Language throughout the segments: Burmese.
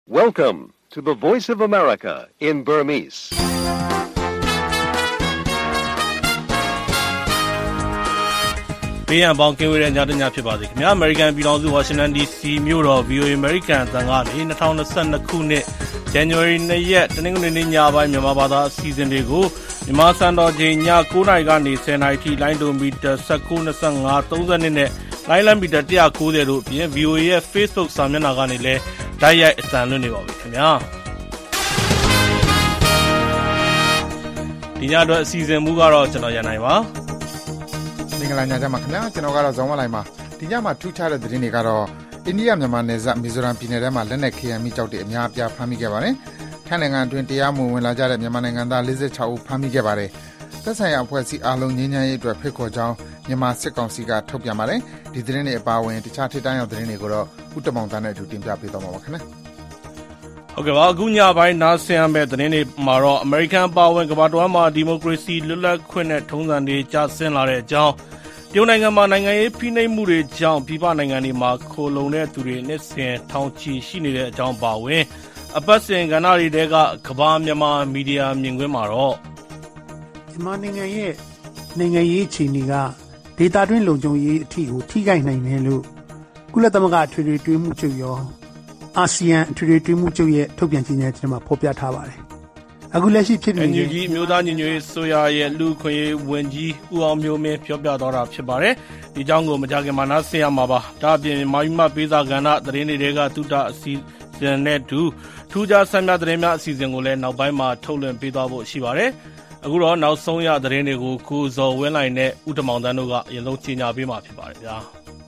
Welcome to the Voice of America in Burmese. ။ဘေးရန်ပေါင်းကင်းဝေးတဲ့ညတညဖြစ်ပါစေခင်ဗျာ။ American ပြည်ထောင်စု Washington DC မြို့တော် VOA American အသံကနေ2022ခုနှစ် January 2 ရက်တနင်္ဂနွေနေ့ညပိုင်းမြန်မာဘာသာအစီအစဉ်တွေကိုမြန်မာစံတော်ချိန်ည9:00နာရီကနေ10:00နာရီထိလိုင်းဒိုမီတာ19, 25, 32နဲ့လိုင်းလံမီတာ190တို့အပြင် VOA ရဲ့ Facebook စာမျက်နှာကနေလည်းတိုက်ရိုက်အသံလွှင့်နေပါပြီခင်ဗျာ။ဒီညအတွက်အစီအစဉ်မူကတော့ကျွန်တော်ရန်နိုင်ပါမင်္ဂလာညချမ်းပါခင်ဗျာကျွန်တော်ကတော့ဇောင်းဝလိုင်းပါဒီညမှာထူးခြားတဲ့သတင်းတွေကတော့အိန္ဒိယမြန်မာနယ်စပ်မီဇိုရမ်ပြည်နယ်ထဲမှာလက်နက်ခဲယမ်းမိကြောက်တွေအများအပြားဖမ်းမိခဲ့ပါတယ်ထိုင်းနိုင်ငံအတွင်းတရားမဝင်လာကြတဲ့မြန်မာနိုင်ငံသား46ဦးဖမ်းမိခဲ့ပါတယ်သက်ဆိုင်ရာအဖွဲ့အစည်းအားလုံးငြိမ်းချမ်းရေးအတွက်ဖိတ်ခေါ်ကြောင်းမြန်မာစစ်ကောင်စီကထုတ်ပြန်ပါတယ်ဒီသတင်းတွေအပါအဝင်တခြားထိတိုင်းရောက်သတင်းတွေကိုတော့ဦးတမောင်တန်းနဲ့အတူတင်ပြပေးသွားမှာပါခင်ဗျာဟုတ်ကဲ့ပါအခုညပိုင်းနားဆင်ရမယ့်သတင်းတွေမှာတော့ American ပါဝင်ကမ္ဘာ့တဝန်းမှာဒီမိုကရေစီလွတ်လပ်ခွင့်နဲ့ထုံးစံတွေကျဆင်းလာတဲ့အကြောင်းတရုတ်နိုင်ငံမှာနိုင်ငံရေးဖိနှိပ်မှုတွေကြောင့်ပြည်ပနိုင်ငံတွေမှာခိုလုံတဲ့သူတွေနှစ်စဉ်ထောင်ချီရှိနေတဲ့အကြောင်းပါဝင်အပတ်စဉ်ကဏ္ဍတွေတဲကကမ္ဘာမြန်မာမီဒီယာမြင်ကွင်းမှာတော့မြန်မာနိုင်ငံရဲ့နိုင်ငံရေးအခြေအနေကဒေတာတွင်းလုံခြုံရေးအထီကိုထိခိုက်နိုင်တယ်လို့ကုလသမဂ္ဂအထွေထွေတွဲမှုချုပ်ရောအာဆီယံအထွေထွေတွဲမှုချုပ်ရဲ့ထုတ်ပြန်ကြေညာချက်မှာဖော်ပြထားပါတယ်အခုလက်ရှိဖြစ်နေတဲ့ NUG အမျိုးသားညီညွတ်ရေးဆိုရရဲ့လူခွင့်ရေးဝန်ကြီးဦးအောင်မျိုးမင်းပြောပြသွားတာဖြစ်ပါတယ်ဒီအကြောင်းကိုမကြခင်မှာနားဆင်ရမှာပါဒါအပြင်မာယူမပေးစာကဏ္ဍသတင်းတွေကသုတအစီအစဉ်နဲ့ထူးခြားဆန်းမြသတင်းများအစီအစဉ်ကိုလည်းနောက်ပိုင်းမှာထုတ်လွှင့်ပေးသွားဖို့ရှိပါတယ်အခုတော့နောက်ဆုံးရသတင်းတွေကိုကိုဇော်ဝင်းလိုင်နဲ့ဦးတမောင်တန်းတို့ကအရင်ဆုံးကြီးညာပေးမှာဖြစ်ပါတယ်ဗျာ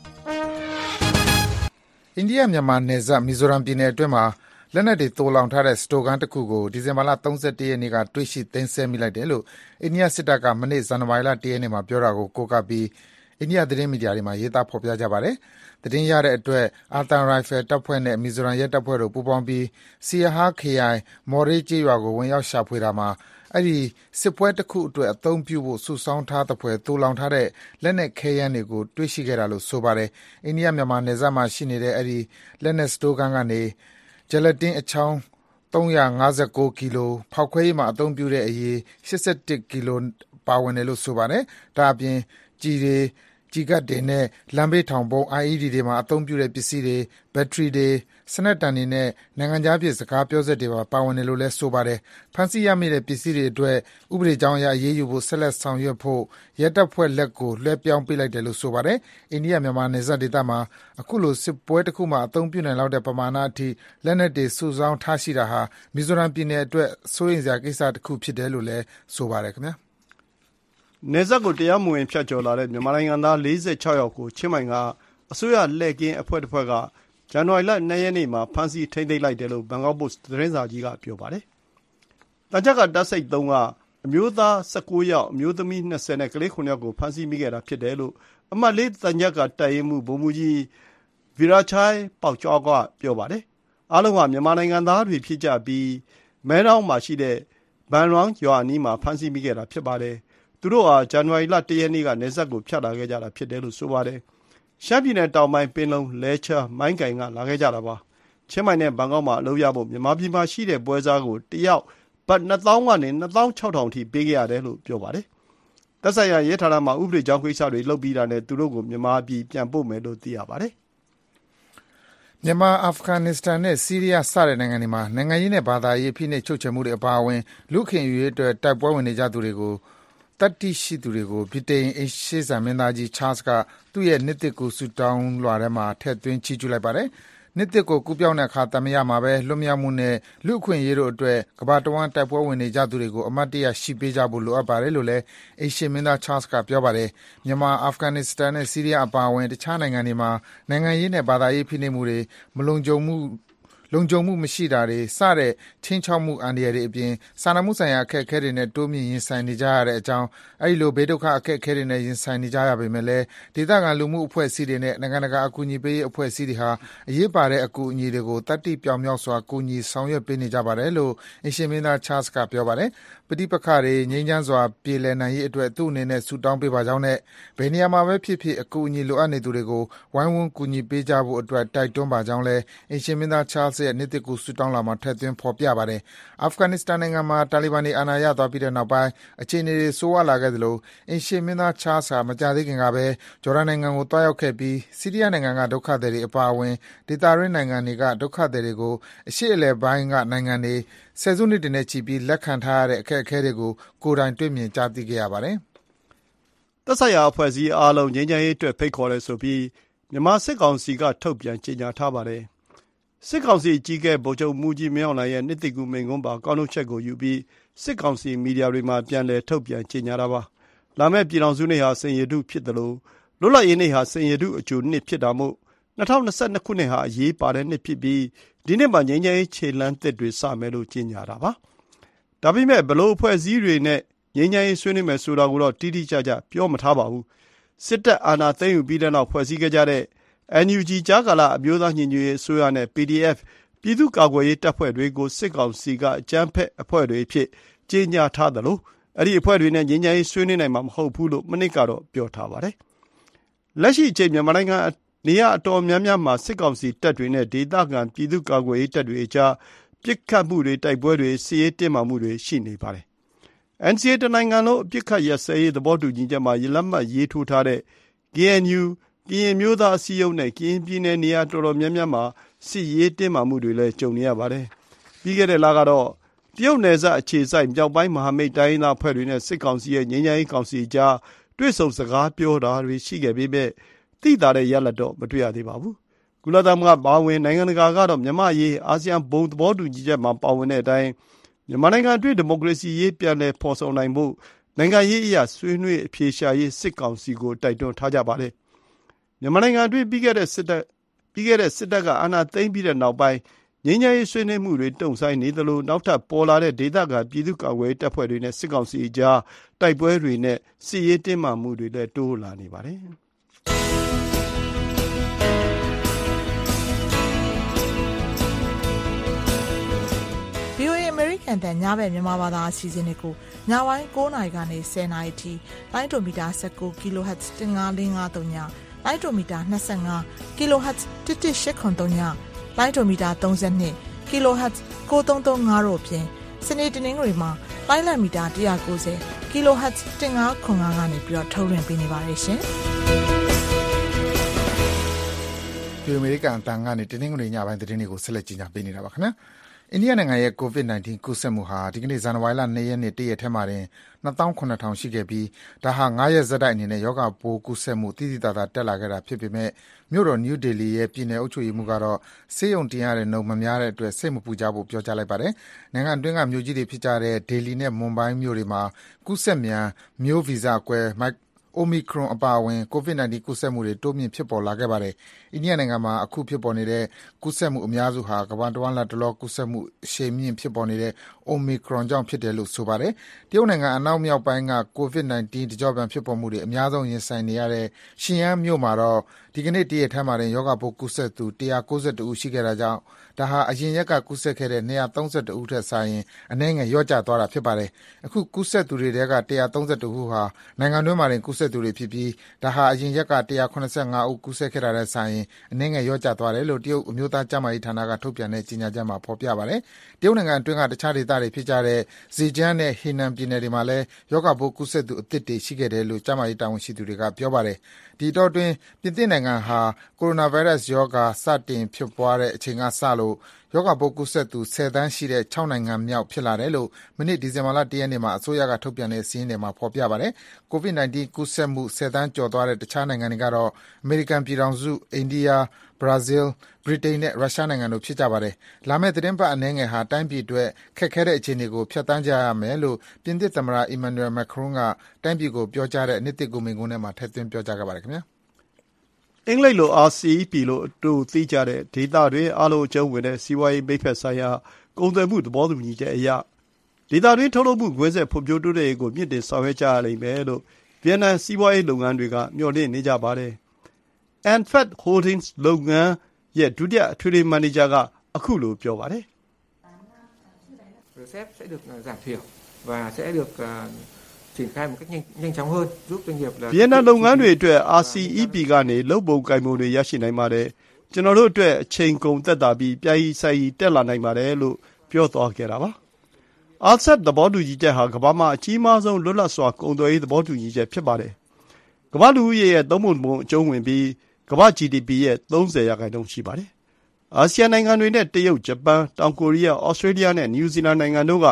အိန္ဒိယမြန်မာနယ်စပ်မီဇိုရမ်ပြည်နယ်အတွင်းမှာလက်နက်တွေသိုလှောင်ထားတဲ့စတိုကန်တစ်ခုကိုဒီဇင်ဘာလ31ရက်နေ့ကတွေ့ရှိသိမ်းဆည်းမိလိုက်တယ်လို့အိန္ဒိယစစ်တပ်ကမနေ့ဇန်နဝါရီလ1ရက်နေ့မှာပြောတာကိုကိုးကားပြီးအိန္ဒိယသတင်းမီဒီယာတွေမှာရေးသားဖော်ပြကြပါတယ်။သတင်းရတဲ့အတွက်အာသံရိုင်ဖယ်တပ်ဖွဲ့နဲ့မီဇိုရမ်ရဲတပ်ဖွဲ့တို့ပူးပေါင်းပြီးစီယဟာခရိုင်မော်ရေးကျေးရွာကိုဝင်ရောက်ရှာဖွေတာမှာအဲ့ဒီစစ်ပွဲတစ်ခုအတွက်အသုံးပြုဖို့စုဆောင်းထားတဲ့ဖွဲ့သိုလှောင်ထားတဲ့လက်နက်ခဲယမ်းတွေကိုတွေ့ရှိခဲ့တာလို့ဆိုပါတယ်။အိန္ဒိယမြန်မာနယ်စပ်မှာရှိနေတဲ့အဲ့ဒီလက်နက်စတိုကန်ကနေဂျယ်လတင်အချောင်း359ကီလိုဖောက်ခွဲရေးမှာအသုံးပြုတဲ့အရေး81ကီလိုပါဝင်တယ်လို့ဆိုပါတယ်။ဒါအပြင်ကြီးကတ်တွေနဲ့လမ်းဘေးထောင်ပုံ IED တွေမှာအသုံးပြုတဲ့ပစ္စည်းတွေဘက်ထရီတွေစနက်တန်တွေနဲ့နိုင်ငံခြားပြည်စကားပြောစက်တွေပါဝင်တယ်လို့လည်းဆိုပါတယ်။ဖန်ဆီးရမိတဲ့ပစ္စည်းတွေအတွက်ဥပဒေကြောင်းအရအရေးယူဖို့ဆက်လက်ဆောင်ရွက်ဖို့ရဲတပ်ဖွဲ့လက်ကိုလွှဲပြောင်းပေးလိုက်တယ်လို့ဆိုပါတယ်။အိန္ဒိယမြန်မာနယ်စပ်ဒေသမှာအခုလိုစစ်ပွဲတစ်ခုမှာအသုံးပြုနိုင်လောက်တဲ့ပမာဏအထိလက်နက်တွေစုဆောင်းထားရှိတာဟာမီဇိုရမ်ပြည်နယ်အတွက်စိုးရိမ်စရာကိစ္စတစ်ခုဖြစ်တယ်လို့လည်းဆိုပါတယ်ခင်ဗျာ။နယ်စပ်ကိုတရားမဝင်ဖြတ်ကျော်လာတဲ့မြန်မာနိုင်ငံသား46ယောက်ကိုချင်းမိုင်ကအစိုးရလှည့်ကင်းအဖွဲ့တစ်ဖွဲ့ကဇန်နဝါရီလ2ရက်နေ့မှာဖမ်းဆီးထိန်းသိမ်းလိုက်တယ်လို့ဘန်ကောက်ပို့စ်သတင်းစာကြီးကပြောပါတယ်။တန်ချက်ကတပ်စိတ်3ကအမျိုးသား19ယောက်အမျိုးသမီး20နဲ့ကလေး9ယောက်ကိုဖမ်းဆီးမိခဲ့တာဖြစ်တယ်လို့အမှတ်4တန်ချက်ကတပ်ရင်းမှုဗိုလ်မှူးကြီးဗီရာချိုင်ပေါကျော်ကပြောပါတယ်။အားလုံးကမြန်မာနိုင်ငံသားတွေဖြစ်ကြပြီးမဲတောင်းမှာရှိတဲ့ဘန်ရောင်းရွာအနီးမှာဖမ်းဆီးမိခဲ့တာဖြစ်ပါတယ်။သူတို့ဟာဇန်နဝါရီလ1ရက်နေ့ကနယ်စပ်ကိုဖြတ်လာခဲ့ကြတာဖြစ်တယ်လို့ဆိုပါတယ်။ရှမ်းပြည်နယ်တောင်ပိုင်းပင်လုံလဲချာမိုင်းကင်ကလာခဲ့ကြတာပါ။ချင်းမိုင်နဲ့ဘန်ကောက်မှာအလုပ်ရဖို့မြန်မာပြည်မှာရှိတဲ့ပွဲစားကိုတယောက်ဘတ်2000ကနေ2600အထိပေးခဲ့ရတယ်လို့ပြောပါတယ်။သက်ဆိုင်ရာရဲဌာနမှာဥပဒေကြောင်းကိစ္စတွေလုပ်ပြီးတာနဲ့သူတို့ကိုမြန်မာပြည်ပြန်ပို့မယ်လို့သိရပါတယ်။မြန်မာအာဖဂန်နစ္စတန်နဲ့ဆီးရီးယားစတဲ့နိုင်ငံတွေမှာနိုင်ငံရေးနဲ့ဘာသာရေးဖိနှိပ်ချုပ်ချယ်မှုတွေအပါအဝင်လူခင်ယူရေးအတွက်တိုက်ပွဲဝင်နေကြသူတွေကိုတတိရှိသူတွေကိုဗြိတိန်အိရှေ့ဆန်မင်းသားကြီးချားစ်ကသူ့ရဲ့နှစ်တစ်ကိုဆူတောင်းလွှာထဲမှာထည့်သွင်းချီးကျူးလိုက်ပါတယ်။နှစ်တစ်ကိုကူးပြောင်းတဲ့အခါတမရမှာပဲလွတ်မြောက်မှုနဲ့လူအခွင့်အရေးတို့အတွက်ကမ္ဘာတဝန်းတိုက်ပွဲဝင်နေကြသူတွေကိုအမတ်တရရှိပေးကြဖို့လိုအပ်ပါတယ်လို့လည်းအိရှေ့မင်းသားချားစ်ကပြောပါတယ်။မြန်မာအာဖဂန်နစ္စတန်နဲ့ဆီးရီးယားအပါအဝင်တခြားနိုင်ငံတွေမှာနိုင်ငံရေးနဲ့ဘာသာရေးဖိနှိပ်မှုတွေလုံခြုံမှုမရှိတာတွေစတဲ့ချင်းချောက်မှုအန္တရာယ်တွေအပြင်စာနာမှုဆိုင်ရာအခက်အခဲတွေနဲ့တိုးမြင့်ရင်ဆိုင်နေကြရတဲ့အကြောင်းအဲဒီလိုဘေးဒုက္ခအခက်အခဲတွေနဲ့ရင်ဆိုင်နေကြရပေမဲ့လည်းဒေသခံလူမှုအဖွဲ့အစည်းတွေနဲ့နိုင်ငံတကာအကူအညီပေးရေးအဖွဲ့အစည်းတွေဟာအရေးပါတဲ့အကူအညီတွေကိုတတ်သိပြောင်မြောက်စွာကူညီဆောင်ရွက်ပေးနေကြပါတယ်လို့အရှင်မင်းသားချားစ်ကပြောပါတယ်ပဋိပက္ခတွေငြိမ်းချမ်းစွာပြေလည်နိုင်ရေးအတွက်သူ့အနေနဲ့ဆုတောင်းပေးပါကြောင်းနဲ့ဘယ်နေရာမှာပဲဖြစ်ဖြစ်အကူအညီလိုအပ်နေသူတွေကိုဝိုင်းဝန်းကူညီပေးကြဖို့အတွက်တိုက်တွန်းပါကြောင်းလည်းအရှင်မင်းသားချားစ်ရဲ့နှစ်သစ်ကူးဆုတောင်းလာမှာထည့်သွင်းဖော်ပြပါတယ်။ အာဖဂန်နစ္စတန်နိုင်ငံမှာတာလီဘန်တွေအာဏာရသွားပြီးတဲ့နောက်ပိုင်းအခြေအနေတွေဆိုးဝါးလာခဲ့သလိုအိမ်ရှေ့မင်းသားချားလ်ဟာမကြာသေးခင်ကပဲဂျော်ဒန်နိုင်ငံကိုသွားရောက်ခဲ့ပြီးဆီးရီးယားနိုင်ငံကဒုက္ခသည်တွေအပါအဝင်ဒေသတွင်းနိုင်ငံတွေကဒုက္ခသည်တွေကိုအရှေ့အလယ်ပိုင်းကနိုင်ငံတွေဆယ်စုနှစ်တွေနဲ့ချီပြီးလက်ခံထားရတဲ့အခက်အခဲတွေကိုကိုယ်တိုင်တွေ့မြင်ကြားသိခဲ့ရပါတယ်။သက်ဆိုင်ရာအဖွဲ့အစည်းအားလုံးငြိမ်းချမ်းရေးအတွက်ဖိတ်ခေါ်တယ်ဆိုပြီးမြန်မာစစ်ကောင်စီကထုတ်ပြန်ကြေညာထားပါတယ်။စစ်ကောင်စီအကြီးအကဲဗိုလ်ချုပ်မှူးကြီးမင်းအောင်လှိုင်ရဲ့နှစ်သိကူမိန့်ခွန်းပါကောက်နှုတ်ချက်ကိုယူပြီးစစ်ကောင်စီမီဒီယာတွေမှာပြန်လည်ထုတ်ပြန်ကြေညာတာပါ။လာမယ့်ပြည်ထောင်စုနေ့ဟာစိန်ရတုဖြစ်တယ်လို့လွတ်လပ်ရေးနေ့ဟာစိန်ရတုအကျိုးနှစ်ဖြစ်တာမို့2022ခုနှစ်ဟာအရေးပါတဲ့နှစ်ဖြစ်ပြီးဒီနှစ်မှာငြိမ်းချမ်းရေးခြေလှမ်းသစ်တွေစမယ်လို့ကြေညာတာပါ။ဒါပေမဲ့ဘလို့အဖွဲ့အစည်းတွေနဲ့ငြိမ်းချမ်းရေးဆွေးနွေးမယ်ဆိုတာကိုတော့တိတိကျကျပြောမထားပါဘူး။စစ်တပ်အာဏာသိမ်းယူပြီးတဲ့နောက်ဖွဲ့စည်းခဲ့ကြတဲ့ NUG ကြားကာလအမျိုးသားညီညွတ်ရေးအစိုးရနဲ့ PDF ပြည်သူ့ကာကွယ်ရေးတပ်ဖွဲ့တွေကိုစစ်ကောင်စီကအကြမ်းဖက်အဖွဲ့တွေအဖြစ်ကြေညာထားသလိုအဲ့ဒီအဖွဲ့တွေနဲ့ငြိမ်းချမ်းရေးဆွေးနွေးနိုင်မှာမဟုတ်ဘူးလို့မနစ်ကတော့ပြောထားပါတယ်။လက်ရှိအချိန်မြန်မာနိုင်ငံနေရာအတော်များများမှာစစ်ကောင်စီတပ်တွေနဲ့ဒေသခံပြည်သူ့ကာကွယ်ရေးတပ်တွေအကြားပစ်ခတ်မှုတွေတိုက်ပွဲတွေစစ်ရေးတင်းမာမှုတွေရှိနေပါတယ်။ NCA တနိုင်ငံလုံးအပစ်ခတ်ရပ်စဲရေးသဘောတူညီချက်မှာလက်မှတ်ရေးထိုးထားတဲ့ KNU ကရင်မျိုးသားအစည်းအရုံးနဲ့ကရင်ပြည်နယ်နေရာတော်တော်များများမှာစစ်ရေးတင်းမာမှုတွေလည်းကြုံနေရပါတယ်။ပြီးခဲ့တဲ့လကတော့တရုတ်နယ်စပ်အခြေစိုက်မြောက်ပိုင်းမဟာမိတ်တိုင်းရင်းသားအဖွဲ့တွေနဲ့စစ်ကောင်စီရဲ့ငြိမ်းချမ်းရေးကောင်စီကြားတွေ့ဆုံစကားပြောတာတွေရှိခဲ့ပေမဲ့သိသာတဲ့ရလဒ်တော့မတွေ့ရသေးပါဘူး။ကုလသမဂ္ဂပါဝင်နိုင်ငံတကာကတော့မြန်မာရေးအာဆီယံဘုံသဘောတူညီချက်မှာပါဝင်တဲ့အတိုင်းမြန်မာနိုင်ငံအတွင်းဒီမိုကရေစီရေးပြန်လည်ဖော်ဆောင်နိုင်ဖို့နိုင်ငံရေးအရာဆွေးနွေးအဖြေရှာရေးစစ်ကောင်စီကိုတိုက်တွန်းထားကြပါတယ်။မြန်မာနိုင်ငံအတွင်းပြီးခဲ့တဲ့စစ်တပ်ကအာဏာသိမ်းပြီးတဲ့နောက်ပိုင်းငြိမ်းချမ်းရေးဆွေးနွေးမှုတွေတုံ့ဆိုင်းနေသလိုနောက်ထပ်ပေါ်လာတဲ့ဒေသခံပြည်သူ့ကာကွယ်ရေးတပ်ဖွဲ့တွေနဲ့စစ်ကောင်စီအကြားတိုက်ပွဲတွေနဲ့စစ်ရေးတင်းမာမှုတွေလည်းတိုးလာနေပါတယ်။ VOA American တန်ညဘက်မြန်မာဘာသာအစီအစဉ်တွေကိုညပိုင်း9:00နာရီကနေ10:00နာရီထိလိုင်းဒိုမီတာ19 kHz 15553ညလိုင်းဒိုမီတာ25 kHz 11803ညလိုင်းဒိုမီတာ32 kHz 9335တို့ဖြင့်စနေတနင်္ဂနွေမှာလိုင်းလံမီတာ190 kHz 1505ကနေပြီးတော့ထုတ်လွှင့်ပေးနေပါတယ်ရှင်။ဒီအမေရိကန်အတန်ကနေတနင်္ဂနွေညပိုင်းသတင်းတွေကိုဆက်လက်ကြီးညာပေးနေတာပါခင်ဗျာ။အိန္ဒိယနိုင်ငံရဲ့ COVID-19 ကူးစက်မှုဟာဒီကနေ့ဇန်နဝါရီလ2ရက်နေ့တရက်ထဲမှာတင်28000ရှိခဲ့ပြီးဒါဟာ9ရက်ဆက်တိုက်အနေနဲ့ယောဂပိုးကူးစက်မှုတိတိကျကျတက်လာခဲ့တာဖြစ်ပေမဲ့မြို့တော်နယူးဒေလီရဲ့ပြည်내အုပ်ချုပ်ရေးမှူးကတော့ဆေးရုံတင်ရတဲ့နှုန်းမများတဲ့အတွက်စိတ်မပူကြဖို့ပြောကြားလိုက်ပါတယ်။နိုင်ငံအတွင်းကမြို့ကြီးတွေဖြစ်ကြတဲ့ဒေလီနဲ့မွန်ဘိုင်းမြို့တွေမှာကူးစက်မြန်မျိုးဗီဇကွဲOmicron အပါအဝင် COVID-19 ကူးစက်မှုတွေတိုးမြင့်ဖြစ်ပေါ်လာခဲ့ပါတယ်။အိန္ဒိယနိုင်ငံမှာအခုဖြစ်ပေါ်နေတဲ့ကူးစက်မှုအများစုဟာကမ္ဘာတဝန်းလတ်တလောကူးစက်မှုအရှိန်မြင့်ဖြစ်ပေါ်နေတဲ့ Omicron ကြောင့်ဖြစ်တယ်လို့ဆိုပါတယ်။တရုတ်နိုင်ငံအနောက်မြောက်ပိုင်းက COVID-19 တကျော့ပြန်ဖြစ်ပေါ်မှုတွေအများဆုံးရင်ဆိုင်နေရတဲ့ရှင်ယန်းမြို့မှာတော့ဒီကနေ့တရက်ထဲမှာတင်ယောဂပိုးကူးစက်သူ192ဦးရှိခဲ့တာကြောင့်ဒါဟာအရင်ရက်ကကူးစက်ခဲ့တဲ့232ဦးထက်စာရင်အနည်းငယ်လျော့ကျသွားတာဖြစ်ပါတယ်။အခုကူးစက်သူတွေထဲက132ဦးဟာနိုင်ငံတွင်းမှာတင်ကူးစက်သူတွေဖြစ်ပြီးဒါဟာအရင်ရက်က185ဦးကူးစက်ခဲ့တာနဲ့စာရင်အနည်းငယ်လျော့ကျသွားတယ်လို့တရုတ်အမျိုးသားကျန်းမာရေးဌာနကထုတ်ပြန်တဲ့ကြေညာချက်မှာဖော်ပြပါတယ်။တရုတ်နိုင်ငံအတွင်းကတခြားဒေသတွေဖြစ်ကြတဲ့ဇီကျန်းနဲ့ဟီနန်ပြည်နယ်တွေမှာလည်းယောဂပိုးကူးစက်သူအသစ်တွေရှိခဲ့တယ်လို့ကျန်းမာရေးတာဝန်ရှိသူတွေကပြောပါတယ်။ဒီတော့တွင်ပြင်သစ်နိုင်ငံဟာကိုရိုနာဗိုင်းရပ်စ်ရောဂါစတင်ဖြစ်ပွားတဲ့အချိန်ကစလို့ယောဂပိုးကူးစက်သူ10သန်းရှိတဲ့6နိုင်ငံမြောက်ဖြစ်လာတယ်လို့မနေ့ဒီဇင်ဘာလ1ရက်နေ့မှာအစိုးရကထုတ်ပြန်တဲ့စာရင်းတွေမှာဖော်ပြပါတယ်။ COVID-19 ကူးစက်မှု10သန်းကျော်သွားတဲ့တခြားနိုင်ငံတွေကတော့အမေရိကန်ပြည်ထောင်စု၊အိန္ဒိယ၊ဘရာဇီး၊ဗြိတိန်နဲ့ရုရှားနိုင်ငံတို့ဖြစ်ကြပါတယ်။လာမယ့်သီတင်းပတ်အနည်းငယ်ဟာတိုင်းပြည်အတွက်ခက်ခဲတဲ့အခြေအနေကိုဖြတ်သန်းကြရမယ်လို့ပြင်သစ်သမ္မတ Emmanuel Macron ကတိုင်းပြည်ကိုပြောကြားတဲ့နှစ်သစ်ကူးမိန့်ခွန်းထဲမှာထည့်သွင်းပြောကြားခဲ့ပါတယ်ခင်ဗျာ။အင်္ဂလိပ်လို RCEP လို့အတူသိကြတဲ့ဒေသတွင်းအားလုံးအကျုံးဝင်တဲ့စီးပွားရေးမိတ်ဖက်ဆိုင်ရာကုန်သွယ်မှုသဘောတူညီချက်အရဒေသတွင်းထုတ်လုပ်မှုကွင်းဆက်ဖွံ့ဖြိုးတိုးတက်ရေးကိုမြင့်တင်ဆောင်ရွက်ကြရလိမ့်မယ်လို့ဗီယက်နမ်စီးပွားရေးလုပ်ငန်းတွေကမျှော်လင့်နေကြပါတယ်။ Anfat Holdings လုပ်ငန်းရဲ့ဒုတိယအထွေထွေမန်နေဂျာကအခုလိုပြောပါတယ်။ RCEP sẽ được giảm thiểu và sẽ được triển khai một cách nhanh chóng hơn giúp doanh nghiệp là ဗီယက်နမ်လုပ်ငန်းတွေအတွက် RCEP ကနေလုပ်ပုံကိုင်ပုံတွေရရှိနိုင်ပါတယ်။ကျွန်တော်တို့အတွက်အချိန်ကုန်သက်သာပြီးပြိုင်ဆိုင်တက်လာနိုင်ပါတယ်လို့ပြောသွားခဲ့တာပါ။ RCEP သဘောတူညီချက်ဟာကမ္ဘာမှာအကြီးမားဆုံးလွတ်လပ်စွာကုန်သွယ်ရေးသဘောတူညီချက်ဖြစ်ပါတယ်။ကမ္ဘာလူဦးရေရဲ့3 ပုံ 1 ပုံအကျုံးဝင်ပြီးကမ္ဘာ GDP ရဲ့30% ရှိပါတယ်။အာဆီယံနိုင်ငံတွေနဲ့တရုတ်၊ဂျပန်၊တောင်ကိုရီးယား၊ဩစတြေးလျနဲ့နယူးဇီလန်နိုင်ငံတို့က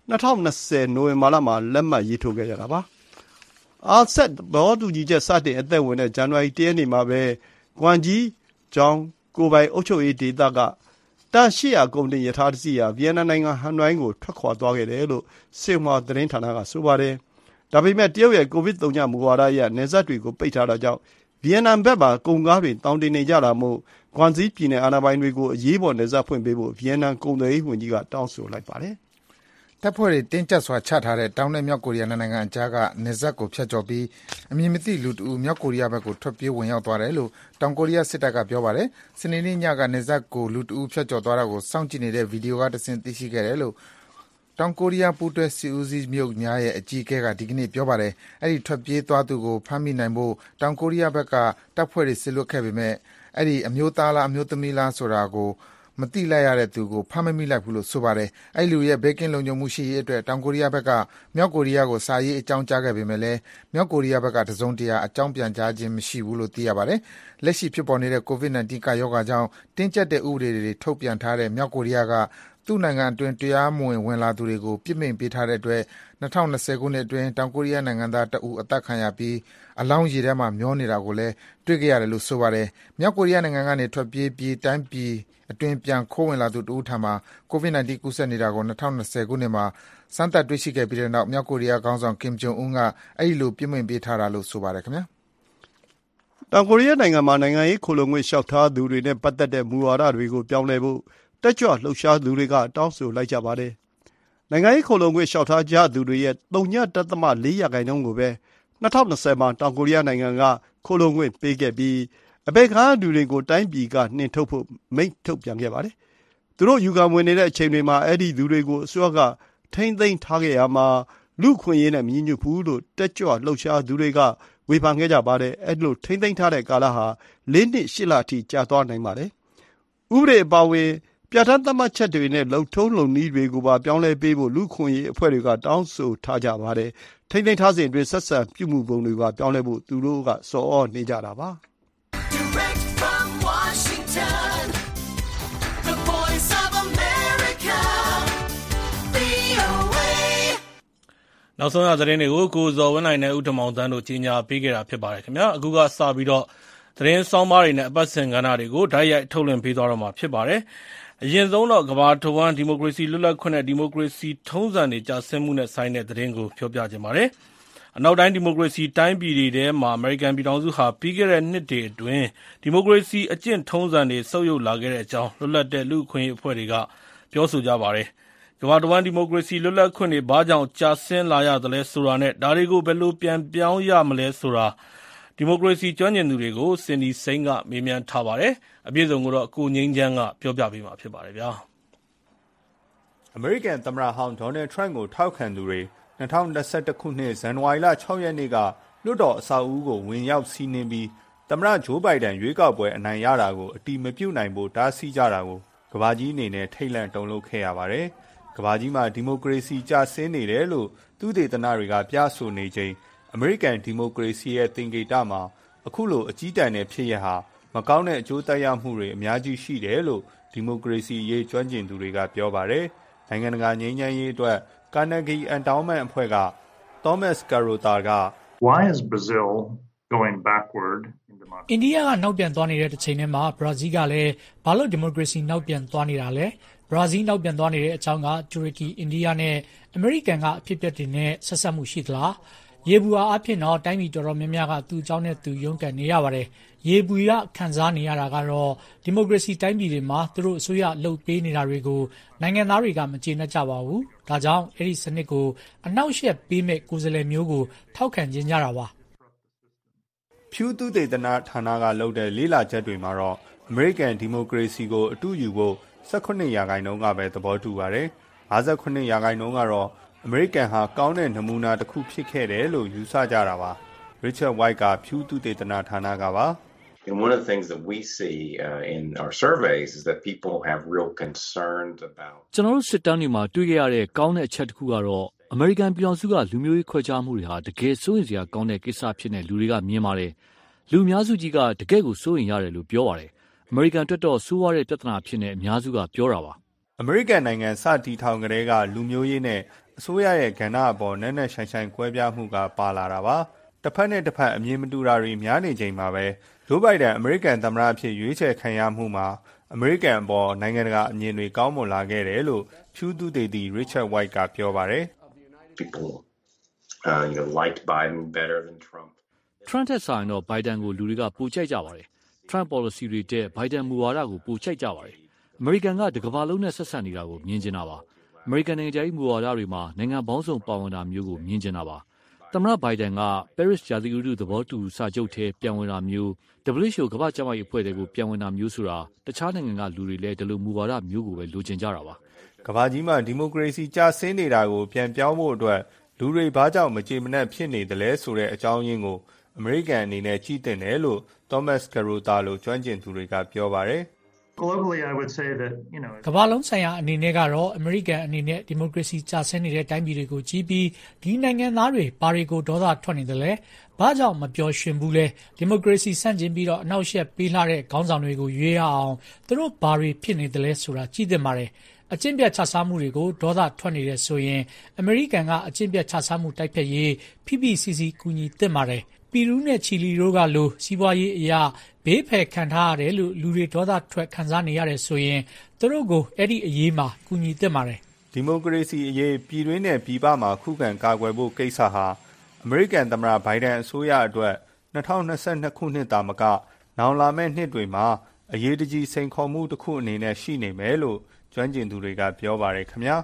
2020နိုဝင်ဘာလမှာလက်မှတ်ရေးထိုးခဲ့ကြတာပါ။ RCEP သဘောတူညီချက်စတင်အသက်ဝင်တဲ့ဇန်နဝါရီ1 ရက်နေ့မှာပဲဂွမ်ဂျီကျောင်းကိုယ်ပိုင်အုပ်ချုပ်ရေးဒေသကတန်800ကုန်တင်ရထားတစ်စီးဟာဗီယက်နမ်နိုင်ငံဟနွိုင်းကိုထွက်ခွာသွားခဲ့တယ်လို့ဆင်ဟွာသတင်းဌာနကဆိုပါတယ်။ဒါပေမဲ့တရုတ်ရဲ့ကိုဗစ်-3 မူဝါဒအရနယ်စပ်တွေကိုပိတ်ထားတာကြောင့်ဗီယက်နမ်ဘက်မှာကုန်ကားတွေတောင်းတင်နေကြတာမို့ဂွမ်ဂျီပြည်နယ်အာဏာပိုင်တွေကိုအရေးပေါ်နယ်စပ်ဖွင့်ပေးဖို့ဗီယက်နမ်ကုန်သွယ်ရေးဝန်ကြီးကတောင်းဆိုလိုက်ပါတယ်။တပ်ဖွဲ့တွေတင်းကျပ်စွာချထားတဲ့တောင်နဲ့မြောက်ကိုရီးယားနိုင်ငံအကြားကနယ်စပ်ကိုဖြတ်ကျော်ပြီးအမည်မသိလူတဦးမြောက်ကိုရီးယားဘက်ကိုထွက်ပြေးဝင်ရောက်သွားတယ်လို့တောင်ကိုရီးယားစစ်တပ်ကပြောပါတယ်။စနေနေ့ညကနယ်စပ်ကိုလူတဦးဖြတ်ကျော်သွားတာကိုစောင့်ကြည့်နေတဲ့ဗီဒီယိုကတဆင့်သိရှိခဲ့တယ်လို့တောင်ကိုရီးယားပူးတွဲစစ်ဦးစီးချုပ်များရဲ့အကြီးအကဲကဒီကနေ့ပြောပါတယ်။အဲဒီထွက်ပြေးသွားသူကိုဖမ်းမိနိုင်ဖို့တောင်ကိုရီးယားဘက်ကတပ်ဖွဲ့တွေစေလွှတ်ခဲ့ပေမဲ့အဲဒီအမျိုးသားလားအမျိုးသမီးလားဆိုတာကိုမသိလိုက်ရတဲ့သူကိုဖမ်းမမိလိုက်ဘူးလို့ဆိုပါတယ်။အဲဒီလူရဲ့ဘေးကင်းလုံခြုံမှုရှိရေးအတွက်တောင်ကိုရီးယားဘက်ကမြောက်ကိုရီးယားကိုစာရေးအကြောင်းကြားခဲ့ပေမဲ့လည်းမြောက်ကိုရီးယားဘက်ကတစုံတရာအကြောင်းပြန်ကြားခြင်းမရှိဘူးလို့သိရပါတယ်။လက်ရှိဖြစ်ပေါ်နေတဲ့ COVID-19 ကပ်ရောဂါကြောင့်တင်းကျပ်တဲ့ဥပဒေတွေထုတ်ပြန်ထားတဲ့မြောက်ကိုရီးယားကသူ့နိုင်ငံအတွင်းတရားမဝင်ဝင်လာသူတွေကိုပြစ်မိန့်ပေးထားတဲ့အတွက်2020ခုနှစ်အတွင်းတောင်ကိုရီးယားနိုင်ငံသားတဦးအသက်ခံရပြီးအလောင်းရေထဲမှာမျောနေတာကိုလည်းတွေ့ခဲ့ရတယ်လို့ဆိုပါတယ်။မြောက်ကိုရီးယားနိုင်ငံကနေထွက်ပြေးပြီးတိုင်းပြည်အတွင်းပြန်ခိုးဝင်လာသူတဦးထံမှာ COVID-19 ကူးစက်နေတာကို2020ခုနှစ်မှာစမ်းသပ်တွေ့ရှိခဲ့ပြီးတဲ့နောက်မြောက်ကိုရီးယားခေါင်းဆောင်ကင်ဂျုံအွန်းကအဲဒီလိုပြစ်မိန့်ပေးထားတာလို့ဆိုပါတယ်ခင်ဗျာ။တောင်ကိုရီးယားနိုင်ငံမှာနိုင်ငံရေးခိုလှုံခွင့်လျှောက်ထားသူတွေနဲ့ပတ်သက်တဲ့မူဝါဒတွေကိုပြောင်းလဲဖို့တက်ကြွလှုပ်ရှားသူတွေကတောင်းဆိုလိုက်ကြပါတယ်။နိုင်ငံရေးခိုလှုံခွင့်လျှောက်ထားကြသူတွေရဲ့ 0.4% ကိုပဲ2020မှာတောင်ကိုရီးယားနိုင်ငံကခိုလှုံခွင့်ပေးခဲ့ပြီးအပေခံသူတွေကိုတိုင်းပြည်ကနှင်ထုတ်ဖို့မိန့်ထုတ်ပြန်ခဲ့ပါတယ်။သူတို့ယူခံဝင်နေတဲ့အချိန်တွေမှာအဲ့ဒီသူတွေကိုအစိုးရကထိမ့်သိမ်းထားခဲ့ရမှာလူခွင့်ရေးနဲ့မညီညွတ်ဘူးလို့တက်ကြွလှုပ်ရှားသူတွေကဝေဖန်ခဲ့ကြပါတယ်။အဲ့လိုထိမ့်သိမ်းထားတဲ့ကာလဟာ4 နှစ် 8 လအထိကြာသွားနိုင်ပါတယ်။ဥပဒေအပါအဝင်ပြဋ္ဌာန်းသတ်မှတ်ချက်တွေနဲ့လုံထုံးလုံနည်းတွေကိုပါပြောင်းလဲပေးဖို့လူခွင့်ရေးအဖွဲ့တွေကတောင်းဆိုထားကြပါတယ်။ထိမ့်သိမ်းထားစဉ်အတွင်းဆက်ဆံပြုမှုပုံတွေကပြောင်းလဲဖို့သူတို့ကစော်ဩနေကြတာပါ။ Direct from Washington, the voice of America, VOA. နောက်ဆုံးရသတင်းတွေကိုကိုဇော်ဝင်းနိုင်နဲ့ဦးထမောင်တန်းတို့ကြီးညာပေးခဲ့တာဖြစ်ပါတယ်ခင်ဗျာအခုကစပြီးတော့သတင်းဆောင်းပါးတွေနဲ့အပတ်စဉ်ကဏ္ဍတွေကိုဓာတ်ရိုက်ထုတ်လွှင့်ပေးသွားတော့မှာဖြစ်ပါတယ်အရင်ဆုံးတော့ကမ္ဘာတဝန်းဒီမိုကရေစီလွတ်လပ်ခွင့်နဲ့ဒီမိုကရေစီထုံးစံတွေကျဆင်းမှုနဲ့ဆိုင်တဲ့သတင်းကိုပြောပြခြင်းပါတယ်အနောက်တိုင်းဒီမိုကရေစီတိုင်းပြည်တွေထဲမှာအမေရိကန်ပြည်ထောင်စုဟာပြီးခဲ့တဲ့နှစ်တွေအတွင်းဒီမိုကရေစီအကျင့်ထုံးစံတွေဆုတ်ယုတ်လာခဲ့တဲ့အကြောင်းလွတ်လပ်တဲ့လူ့အခွင့်အရေးအဖွဲ့တွေကပြောဆိုကြပါတယ်ကမ္ဘာတဝန်းဒီမိုကရေစီလွတ်လပ်ခွင့်တွေဘာကြောင့်ကျဆင်းလာရသလဲဆိုတာနဲ့ဒါတွေကိုဘယ်လိုပြန်ပြောင်းရမလဲဆိုတာဒီမိုကရေစီကျွမ်းကျင်သူတွေကိုစင်ဒီစိန်ကမေးမြန်းထားပါတယ်အပြည့်စုံကိုတော့ကိုငိမ့်ချမ်းကပြောပြပေးမှာဖြစ်ပါတယ်ဗျာအမေရိကန်သမ္မတဟောင်းဒေါ်နယ်ထရန့်ကိုထောက်ခံသူတွေ2021ခုနှစ်ဇန်နဝါရီလ6ရက်နေ့ကလွှတ်တော်အဆောက်အဦကိုဝင်ရောက်စီးနင်းပြီးသမ္မတဂျိုးဘိုင်ဒန်ရွေးကောက်ပွဲအနိုင်ရတာကိုအတိမပြုနိုင်ဖို့တားဆီးကြတာကိုကမ္ဘာကြီးအနေနဲ့ထိတ်လန့်တုန်လှုပ်ခဲ့ရပါတယ်။ကမ္ဘာကြီးမှာဒီမိုကရေစီကျဆင်းနေတယ်လို့သူတေသနတွေကပြဆိုနေချိန်အမေရိကန်ဒီမိုကရေစီရဲ့သင်္ကေတမှာအခုလိုအကြီးတန်းတဲ့ဖြစ်ရဟာမကောင်းတဲ့အကျိုးသက်ရောက်မှုတွေအများကြီးရှိတယ်လို့ဒီမိုကရေစီရေးကျွမ်းကျင်သူတွေကပြောပါတယ်။နိုင်ငံတကာငြိမ်းချမ်းရေးအတွက်Carnegie Endowment အဖွဲ့က Thomas Carota က Why is Brazil going backward in democracy? အိန္ဒိယကနောက်ပြန်သွားနေတဲ့တစ်ချိန်တည်းမှာဘရာဇီးကလည်းဘာလို့ဒီမိုကရေစီနောက်ပြန်သွားနေတာလဲဘရာဇီးနောက်ပြန်သွားနေတဲ့အကြောင်းကတူရကီအိန္ဒိယနဲ့အမေရိကန်ကအဖြစ်အပျက်တွေနဲ့ဆက်စပ်မှုရှိသလားရေဘူးအားအဖြစ်တော့တိုင်းပြည်တော်တော်များများကသူ့အကြောင်းနဲ့သူရုန်းကန်နေရပါတယ်ရေဘူးရခံစားနေရတာကတော့ဒီမိုကရေစီတိုင်းပြည်တွေမှာသူတို့အစိုးရလှုပ်ပေးနေတာတွေကိုနိုင်ငံသားတွေကမကျေနပ်ကြပါဘူးဒါကြောင့်အဲ့ဒီစနစ်ကိုအနောက်ရှက်ပေးမဲ့ကိုယ်စားလှယ်မျိုးကိုထောက်ခံခြင်းကြတာပါဖြူသူတေသနဌာနကလုပ်တဲ့လေးလာချက်တွေမှာတော့အမေရိကန်ဒီမိုကရေစီကိုအတူယူဖို့18%ကပဲသဘောတူပါတယ်59%ကတော့အမေရိကန်ဟာကောင်းတဲ့နမူနာတစ်ခုဖြစ်ခဲ့တယ်လို့ယူဆကြတာပါRichard White ကဖြူသူတေသနဌာနကပါ And one of the things that we see in our surveys is that people have real concerns about ကျွန်တော်တို့စစ်တမ်းတွေမှာတွေ့ခဲ့ရတဲ့ကောင်းတဲ့အချက်တစ်ခုကတော့အမေရိကန်ပြည်ထောင်စုကလူမျိုးရေးခွဲခြားမှုတွေဟာတကယ်စိုးရိမ်စရာကောင်းတဲ့ကိစ္စဖြစ်နေလူတွေကမြင်ပါတယ်လူအများစုကြီးကတကယ်ကိုစိုးရိမ်ရတယ်လို့ပြောပါတယ်အမေရိကန်အတွက်တော့ဆိုးဝါးတဲ့ပြဿနာဖြစ်နေအများစုကပြောတာပါအမေရိကန်နိုင်ငံစတည်ထောင်ကလေးကလူမျိုးရေးနဲ့အစိုးရရဲ့ကဏ္ဍအပေါ်နက်နက်ရှိုင်းရှိုင်းကွဲပြားမှုကပါလာတာပါတစ်ဖက်နဲ့တစ်ဖက်အမြင်မတူတာတွေများနေချိန်မှာပဲဂျိုးဘိုင်ဒန်အမေရိကန်သမ္မတအဖြစ်ရွေးချယ်ခံရမှုမှာအမေရိကန်အပေါ်နိုင်ငံတကာအမြင်တွေကောင်းမွန်လာခဲ့တယ်လို့ဖြူးသူတေတီ Richard White ကပြောပါတယ် people liked Biden better than Trump. Trump ထက်ဆိုင်တော့ Biden ကိုလူတွေကပိုကြိုက်ကြပါတယ် Trump policy တွေတဲ့ Biden မူဝါဒကိုပိုကြိုက်ကြပါတယ်အမေရိကန်ကတကမ္ဘာလုံးနဲ့ဆက်ဆံနေတာကိုမြင်ကျင်တာပါအမေရိကန်နိုင်ငံရေးမူဝါဒတွေမှာနိုင်ငံပေါင်းစုံပါဝင်တာမျိုးကိုမြင်ကျင်တာပါသမ္မတ Biden က Paris ရာသီဥတုသဘောတူစာချုပ်ထဲပြန်ဝင်တာမျိုး WHO ကမ္ဘာ့ကျန်းမာရေးအဖွဲ့တွေကိုပြန်ဝင်တာမျိုးဆိုတာတခြားနိုင်ငံကလူတွေလည်းဒီလိုမူဝါဒမျိုးကိုပဲလိုချင်ကြတာပါကမ္ဘာကြီးမှာဒီမိုကရေစီကျဆင်းနေတာကိုပြန်ပြောင်းဖို့အတွက်လူတွေဘာကြောင့်မကြေမနက်ဖြစ်နေတယ်လဲဆိုတဲ့အကြောင်းရင်းကိုအမေရိကန်အနေနဲ့ကြည့်တင်တယ်လို့ Thomas Carota လို့ကျွမ်းကျင်သူတွေကပြောပါတယ် Globally, I would say that, ကမ္ဘာလုံးဆိုင်ရာအနေနဲ့ကတော့အမေရိကန်အနေနဲ့ဒီမိုကရေစီကျဆင်းနေတဲ့တိုင်းပြည်တွေကိုကြည့်ပြီးဒီနိုင်ငံသားတွေဘာတွေကိုဒေါသထွက်နေတယ်လဲဘာကြောင့်မပျော်ရွှင်ဘူးလဲဒီမိုကရေစီဆန့်ကျင်ပြီးတော့အနောက်ရှက်ပေးလာတဲ့ခေါင်းဆောင်တွေကိုရွေးရအောင်သူတို့ဘာတွေဖြစ်နေတယ်လဲဆိုတာကြည့်သင့်ပါတယ်အကျင့်ပြတ်ချစားမှုတွေကိုဒေါသထွက်နေတဲ့ဆိုရင်အမေရိကန်ကအကျင့်ပြတ်ချစားမှုတိုက်ဖျက်ရေး PPCC ကူညီသင့်ပါတယ်ပီရူးနဲ့ချီလီတို့ကလိုစီးပွားရေးအရာဘေးဖယ်ခံထားရတယ်လို့လူတွေဒေါသထွက်ခံစားနေရတယ်ဆိုရင်သူတို့ကိုအဲ့ဒီအရေးမှာကူညီသင့်ပါတယ်ဒီမိုကရေစီအရေးပြည်တွင်းနဲ့ပြည်ပမှာခုခံကာကွယ်ဖို့ကိစ္စဟာအမေရိကန်သမ္မတဘိုင်ဒန်အစိုးရအတွက်2022ခုနှစ်တာမကနောင်လာမယ့်နှစ်တွေမှာအရေးတကြီးစိန်ခေါ်မှုတစ်ခုအနေနဲ့ရှိနေမယ်လို့ကျွမ်းကျင်သူတွေကပြောပါတယ်ခင်ဗျာ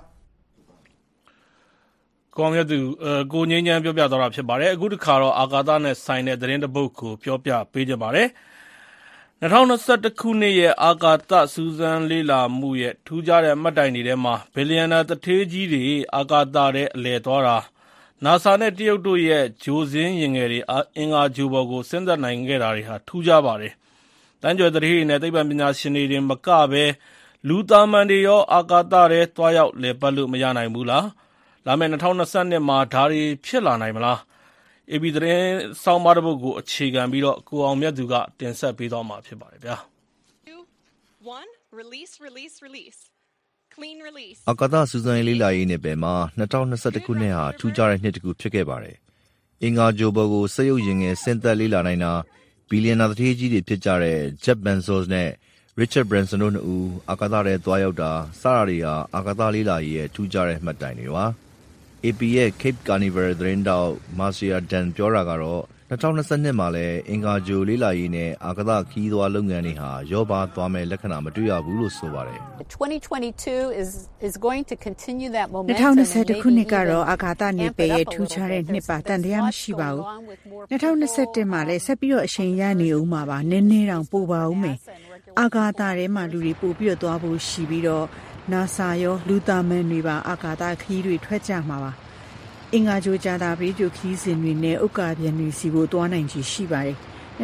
ကောင်းရသူကိုငင်းချမ်းပြောပြသွားတာဖြစ်ပါတယ်အခုတစ်ခါတော့အာကာသနဲ့ဆိုင်တဲ့သတင်းတစ်ပုဒ်ကိုပြောပြပေးကြပါတယ်2021ခုနှစ်ရဲ့အာကာသစူးစမ်းလေ့လာမှုရဲ့ထူးခြားတဲ့မှတ်တိုင်တွေထဲမှာဘီလီယံနာတထေးကြီးတွေအာကာသထဲအလည်သွားတာ NASA နဲ့တရုတ်တို့ရဲ့ဂျိုစင်းရင်ငယ်တွေအင်္ဂါဂျိုဘော်ကိုဆင်းသက်နိုင်ခဲ့တာတွေဟာထူးခြားပါတယ်တန်းကျော်တထေးတွေနဲ့သိပ္ပံပညာရှင်တွေတင်မကပဲလူသားမန်တွေရောအာကာသထဲသွားရောက်လည်ပတ်လို့မရနိုင်ဘူးလားလာမယ့်2022မှာဒါတွေဖြစ်လာနိုင်မလား AB သတင်းဆောင်းပါးတစ်ပုဒ်ကိုအခြေခံပြီးတော့ကိုအောင်မြတ်သူကတင်ဆက်ပေးသွားမှာဖြစ်ပါတယ်ဗျာအာကာသစူးစမ်းလေ့လာရေးနယ်ပယ်မှာ2021ခုနှစ်ဟာထူးခြားတဲ့နှစ်တစ်ခုဖြစ်ခဲ့ပါတယ်အင်္ဂါဂျိုဘော်ကိုစက်ရုပ်ရင်ငယ်ဆင်းသက်လေ့လာနိုင်တာဘီလီယံနာတထေးကြီးတွေဖြစ်ကြတဲ့ Jeff Bezos နဲ့ Richard Branson တို့နှစ်ဦးအာကာသထဲသွားရောက်တာစတာတွေဟာအာကာသလေ့လာရေးရဲ့ထူးခြားတဲ့မှတ်တိုင်တွေပါ AP ရဲ့ Cape Canaveral သတင်းတောက် Marcia Dan ပြောတာကတော့2022မှာလည်းအင်္ဂါဂျိုလေ့လာရေးနဲ့အာကာသခီးသွားလုပ်ငန်းတွေဟာရောပါသွားမဲ့လက္ခဏာမတွေ့ရဘူးလို့ဆိုပါတယ် 2022 is going to continue that momentum 2021ခုနှစ်ကတော့အာကာသနယ်ပယ်ရဲ့ထူးခြားတဲ့နှစ်ပါတန်တရားမရှိပါဘူး2021မှာလည်းဆက်ပြီးတော့အချိန်ရနေဦးမှာပါနည်းနည်းတောင်ပိုပါဦးမယ်အာကာသထဲမှာလူတွေပို့ပြီးတော့သွားဖို့ရှိပြီးတော့ NASA ရောလူသားမန်တွေပါအာကာသခီးတွေထွက်ကြမှာပါအင်္ဂါဂျိုဂျာတာပရိကျုခီးစဉ်တွေနဲ့ဥက္ကာပြန်တွေစီကိုသွားနိုင်ချေရှိပါတယ်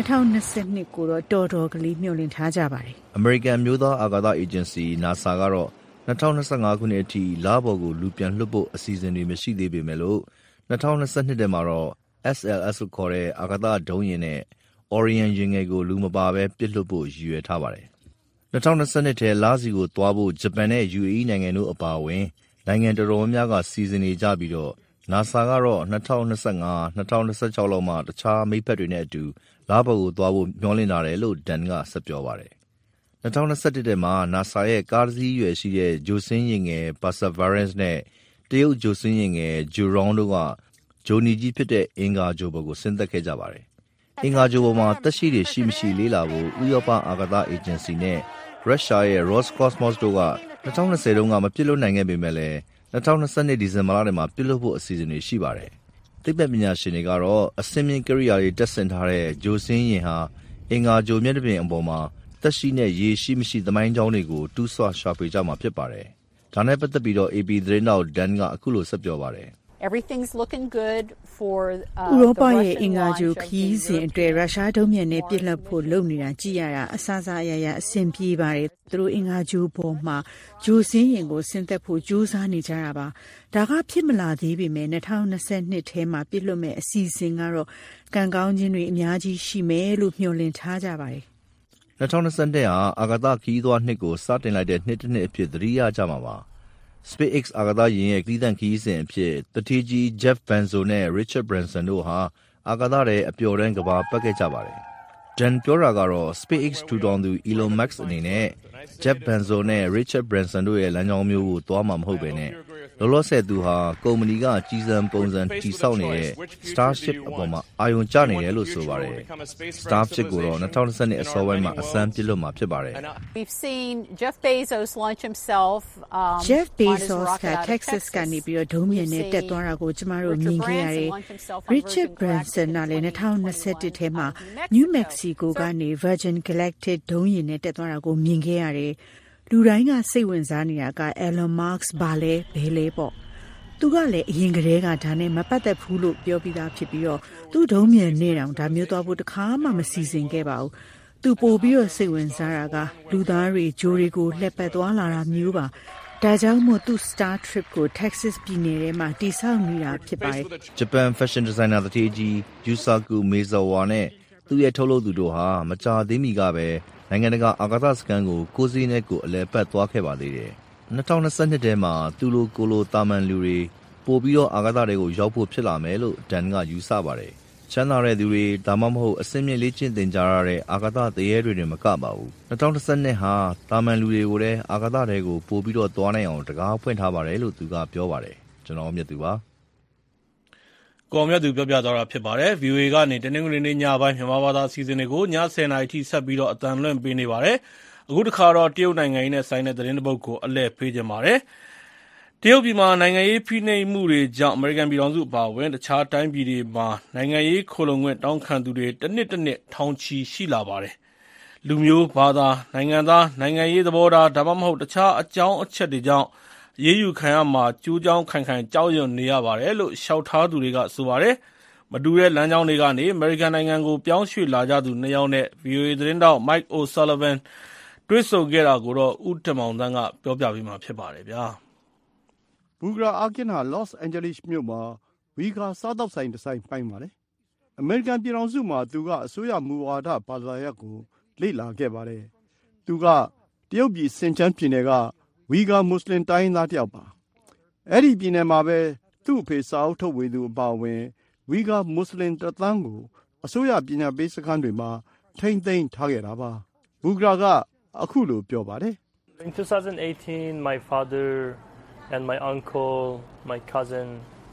2022ကိုတော့တော်ကလေးမျှော်လင့်ထားကြပါတယ် American မျိုးသားအာကာသအေဂျင်စီ NASA ကတော့2025ခုနှစ်အထိလပေါ်ကိုလူပြန်လွှတ်ဖို့အစီအစဉ်တွေမရှိသေးပေမဲ့လို့2022ထဲမှာတော့ SLS ကိုခေါ်တဲ့အာကာသဒုံးယာဉ်နဲ့ Orion ယာဉ်ငယ်ကိုလူမပါဘဲပစ်လွှတ်ဖို့ရည်ရွယ်ထားပါတယ်2022ထဲလစီကိုသွားဖို့ဂျပန်နဲ့ UAE နိုင်ငံတို့အပါအဝင်နိုင်ငံတော်တော်များများကစီစဉ်နေကြပြီးတော့ NASA ကတော့2025 2026လောက်မှာတခြားမိတ်ဖက်တွေနဲ့အတူလပေါ်ကိုသွားဖို့မျှော်လင့်ထားတယ်လို့ Dan ကဆက်ပြောပါတယ်2021ထဲမှာ NASA ရဲ့ကားတစ်စီးရွယ်ရှိတဲ့ဂျိုစင်းရင်ငယ် Perseverance နဲ့တရုတ်ဂျိုစင်းရင်ငယ် Zhurong တို့ကဂျိုနီကြီးဖြစ်တဲ့အင်္ဂါဂျိုဘော်ကိုဆင်းသက်ခဲ့ကြပါတယ်အင်္ဂါဂျိုဘော်မှာတက်ရှိတွေရှိမရှိလေ့လာဖို့ဥရောပအာကာသအေဂျင်စီနဲ့ရုရှားရဲ့ Roscosmos တို့က2020တုန်းကမပြစ်လွတ်နိုင်ခဲ့ပေမဲ့လည်း2022ဒီဇင်ဘာလထဲမှာပြုလုပ်ဖို့အစီအစဉ်တွေရှိပါတယ်။သိပ္ပံပညာရှင်တွေကတော့အစင်းမြင့်ကိရိယာတွေတက်ဆင်ထားတဲ့ဂျိုစင်းရင်ဟာအင်္ဂါဂျိုမျက်နှာပြင်အပေါ်မှာတက်ရှိနဲ့ရေရှိမရှိသမိုင်းကြောင်းတွေကိုတူးဆွရှာဖွေကြမှာဖြစ်ပါတယ်။ဒါနဲ့ပတ်သက်ပြီးတော့ AP သတင်းတောက် Dan ကအခုလိုဆက်ပြောပါတယ်။ Everything's looking good for ဥရောပ the ရဲ့ အင် Russian ္ဂါ launch ဂြိုဟ် of ခ the ရီးစဉ်အတွက် ရုရှားဒုံးပျံနဲ့ပစ်လွှတ်ဖို့လုပ်နေတာကြည့်ရတာအဆအအရရအဆင်ပြေပါတယ်။သူတို့အင်္ဂါဂြိုဟ်ပေါ်မှာဂျိုစင်းရင်ကိုဆင်းသက်ဖို့ကြိုးစားနေကြတာပါ။ဒါကဖြစ်မလာသေးပေမဲ့2022ထဲမှာပြစ်လွတ်မဲ့အစီအစဉ်ကတော့ကံကောင်းခြင်းတွေအများကြီးရှိမယ်လို့မျှော်လင့်ထားကြပါတယ်။2022ဟာအာကာသခရီးသွားနှစ်ကိုစတင်လိုက်တဲ့နှစ်တစ်နှစ်အဖြစ်သတိရကြမှာပါ။ SpaceX အာကာသယာဉ်ရဲ့ကတိသန့်ခရီးစဉ်အဖြစ်တထေးကြီး Jeff Bezos နဲ့ Richard Branson တို့ဟာအာကာသထဲအပျော်တမ်းကမ္ဘာပတ်ခဲ့ကြပါတယ်။ Dan ပြောတာကတော့ SpaceX ထူထောင်သူ Elon Musk အနေနဲ့ Jeff Bezos နဲ့ Richard Branson တို့ရဲ့လမ်းကြောင်းမျိုးကိုသွားမှာမဟုတ်ဘဲနဲ့လောလောဆယ်သူဟာကုမ္ပဏီကကြီးစံပုံစံတည်ဆောက်နေတဲ့ Starship အပေါ်မှာအာရုံကျနေတယ်လို့ဆိုပါတယ်။ Starship ကိုတော့2022အစောပိုင်းမှာအစမ်းပစ်လွှတ်မှာဖြစ်ပါတယ်။ We've seen Jeff Bezos launch himself Jeff Bezos က Texas ကနေပြီးတော့ဒုံးပျံနဲ့တက်သွားတာကိုကျမတို့မြင်ခဲ့ရတယ်။ Richard Branson ကလည်း2021ထဲမှာ New Mexico ကနေ Virgin Galactic ဒုံးယာဉ်နဲ့တက်သွားတာကိုမြင်ခဲ့ရတယ်။လူတိုင်းကစိတ်ဝင်စားနေတာက Elon Musk ဘာလဲဘယ်လဲပေါ့သူကလည်းအရင်ကတည်းကဒါနဲ့မပတ်သက်ဘူးလို့ပြောပြီးသားဖြစ်ပြီးတော့သူ့ဒုံးပျံနဲ့တောင်ဒါမျိုးသွားဖို့တခါမှမစီစဉ်ခဲ့ပါဘူးသူပို့ပြီးတော့စိတ်ဝင်စားတာကလူသားတွေဂျိုတွေကိုလှည့်ပတ်သွားလာတာမျိုးပါဒါကြောင့်မို့သူ Star Trip ကို Texas ပြည်နယ်ထဲမှာတည်ဆောက်နေတာဖြစ်ပါတယ်။ Japan Fashion Designer တထေးကြီး Yusaku Maezawa နဲ့သူ့ရဲ့ထုတ်လုပ်သူတို့ဟာမကြာသေးမီကပဲနိုင်ငံတကာအာကာသစခန်းကိုကိုစီးနဲ့ကိုအလဲပတ်သွားခဲ့ပါသေးတယ်။2022ထဲမှာသူလိုကိုလိုတာမန်လူတွေပို့ပြီးတော့အာကာသတွေကိုရောက်ဖို့ဖြစ်လာမယ်လို့ဒန်ကယူဆပါတယ်။ချမ်းသာတဲ့သူတွေဒါမှမဟုတ်အစင်းမြင့်လေ့ကျင့်သင်ကြားရတဲ့အာကာသတရေတွေမကပါဘူး။2022ဟာတာမန်လူတွေကိုလည်းအာကာသတွေကိုပို့ပြီးတော့သွားနိုင်အောင်တကားဖွင့်ထားပါတယ်လို့သူကပြောပါတယ်။ကျွန်တော်မြတ်သူပါ။ကော်မြတ်သူပြောပြသွားတာဖြစ်ပါတယ်။ VOA ကနေတနင်္ဂနွေနေ့ညပိုင်းမြန်မာဘာသာအစီအစဉ်တွေကိုည10:00နာရီထိဆက်ပြီးတော့အသံလွှင့်ပေးနေပါတယ်။အခုတစ်ခါတော့တရုတ်နိုင်ငံရေးနဲ့ဆိုင်တဲ့သတင်းတစ်ပုဒ်ကိုအလှည့်ပေးခြင်းပါတယ်။တရုတ်ပြည်မှာနိုင်ငံရေးဖိနှိပ်မှုတွေကြောင့်အမေရိကန်ပြည်ထောင်စုအပါအဝင်တခြားတိုင်းပြည်တွေမှာနိုင်ငံရေးခိုလှုံခွင့်တောင်းခံသူတွေတစ်နှစ်ထောင်ချီရှိလာပါတယ်။လူမျိုးဘာသာနိုင်ငံသားနိုင်ငံရေးသဘောထားဒါမှမဟုတ်တခြားအကြောင်းအချက်တွေကြောင့်ရေးယူခံရမှာကျိုးကြောင်းခိုင်ခိုင်ကြောက်ရွံ့နေရပါတယ်လို့ရှောက်ထားသူတွေကဆိုပါတယ်။မတူတဲ့လမ်းကြောင်းတွေကနေအမေရိကန်နိုင်ငံကိုပြောင်းရွှေ့လာကြသူ2ယောက်နဲ့ VOA သတင်းတောက် Mike O'Sullivan တွေ့ဆုံခဲ့တာကိုတော့ဦးတင်မောင်သန်းကပြောပြပေးမှာဖြစ်ပါတယ်ဗျာ။ဘူဂရာအာကင်ဟာလော့စ်အန်ဂျလိစ်မြို့မှာဝီဂါစားတောက်ဆိုင်တစ်ဆိုင်ပိုင်ပါတယ်။အမေရိကန်ပြည်ထောင်စုမှာသူကအစိုးရမူဝါဒဘာသာရပ်ကိုလေ့လာခဲ့ပါတယ်။သူကတရုတ်ပြည်စင်ချန်းပြည်နယ်ကဝီဂါမွတ်စလင်တိုင်းသားတယောက်ပါအဲ့ဒီပြည်နယ်မှာပဲသူ့အဖေစာအုပ်ထုတ်ဝေသူအပါအဝင်ဝီဂါမွတ်စလင်တသန်းကိုအစိုးရပညာပေးစခန်းတွေမှာထိမ့်သိမ်းထားခဲ့တာပါဘူဂရာကအခုလိုပြောပါတယ် In 2018 my father and my uncle my cousin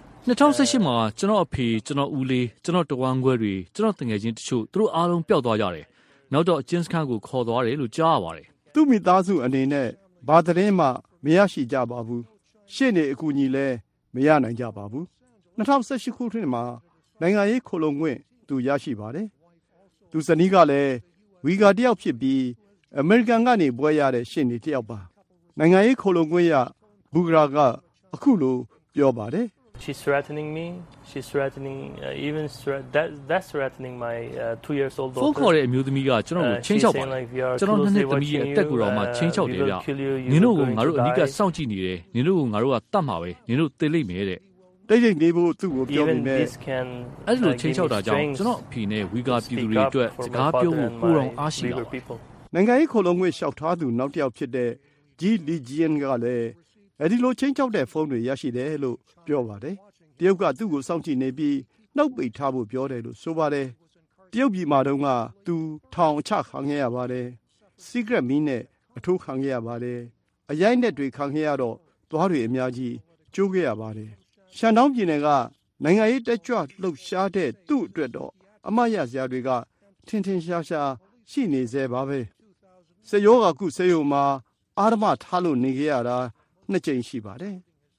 2018မှာကျွန်တော်အဖေကျွန်တော်ဦးလေးကျွန်တော်တဝမ်းခွဲတွေကျွန်တော်တငယ်ချင်းတချို့သူတို့အားလုံးပျောက်သွားကြတယ်နောက်တော့အကျဉ်းစခန်းကိုခေါ်သွားတယ်လို့ကြားရပါတယ်သူ့မိသားစုအနေနဲ့ဘာသတင်းမှမရရှိကြပါဘူးရှေ့နေအကူအညီလည်းမရနိုင်ကြပါဘူး2018ခုနှစ်မှာနိုင်ငံရေးခိုလှုံခွင့်သူရရှိပါတယ်သူဇနီးကလည်းဝီဂါတယောက်ဖြစ်ပြီးအမေရိကန်ကနေဘွဲရတဲ့ရှေ့နေတယောက်ပါနိုင်ငံရေးခိုလှုံခွင့်ရဘူဂရာကအခုလိုပြောပါတယ် She's threatening me. She's threatening even that's threatening my 2 years old daughter. ဖုန်းခေါ်တဲ့အမျိုးသမီးကကျွန်တော်ကိုချင်းချောက်ပါတယ်။ကျွန်တော်နှစ်သမီးရဲ့အသက်ကိုတော့မှချင်းချောက်တယ်ဗျ။နင်တို့ကငါတို့အနီးကစောင့်ကြည့်နေတယ်။နင်တို့ကငါတို့ကတတ်မှာပဲ။နင်တို့သိလိမ့်မယ်တဲ့။တိတ်တိတ်နေဖို့သူ့ကိုပြောနေမယ်။အဲ့လိုချင်းချောက်တာကြောင့်ကျွန်တော်အဖေနဲ့ဝီဂါပြည်သူတွေအတွက်စကားပြောဖို့ပိုတော့အားရှိလာတယ်။နိုင်ငံရေးခိုလှုံခွင့်လျှောက်ထားသူနောက်တစ်ယောက်ဖြစ်တဲ့ဂျီလီဂျီယန်ကလည်းအဲဒီလိုချင်းချောက်တဲ့ဖုန်းတွေရရှိတယ်လို့ပြောပါတယ်တရုတ်ကသူ့ကိုစောင့်ကြည့်နေပြီးနှုတ်ပိတ်ထားဖို့ပြောတယ်လို့ဆိုပါတယ်တရုတ်ပြည်မှာတုန်းကသူထောင်ချခံခဲ့ရပါတယ်စီကရက်မီးနဲ့အထိုးခံခဲ့ရပါတယ်အရိုက်နဲ့တွေခံခဲ့ရတော့သွားတွေအများကြီးကျိုးခဲ့ရပါတယ်ရှန်တောင်းပြည်နယ်ကနိုင်ငံရေးတက်ကြွလှုပ်ရှားတဲ့သူ့အတွက်တော့အမတ်ရစရာတွေကထင်ထင်ရှားရှားရှိနေသေးပါပဲစေယောကကုစေယုံမှာအာရမထားလို့နေခဲ့ရတာ2ကြိမ်ရှိပါတယ်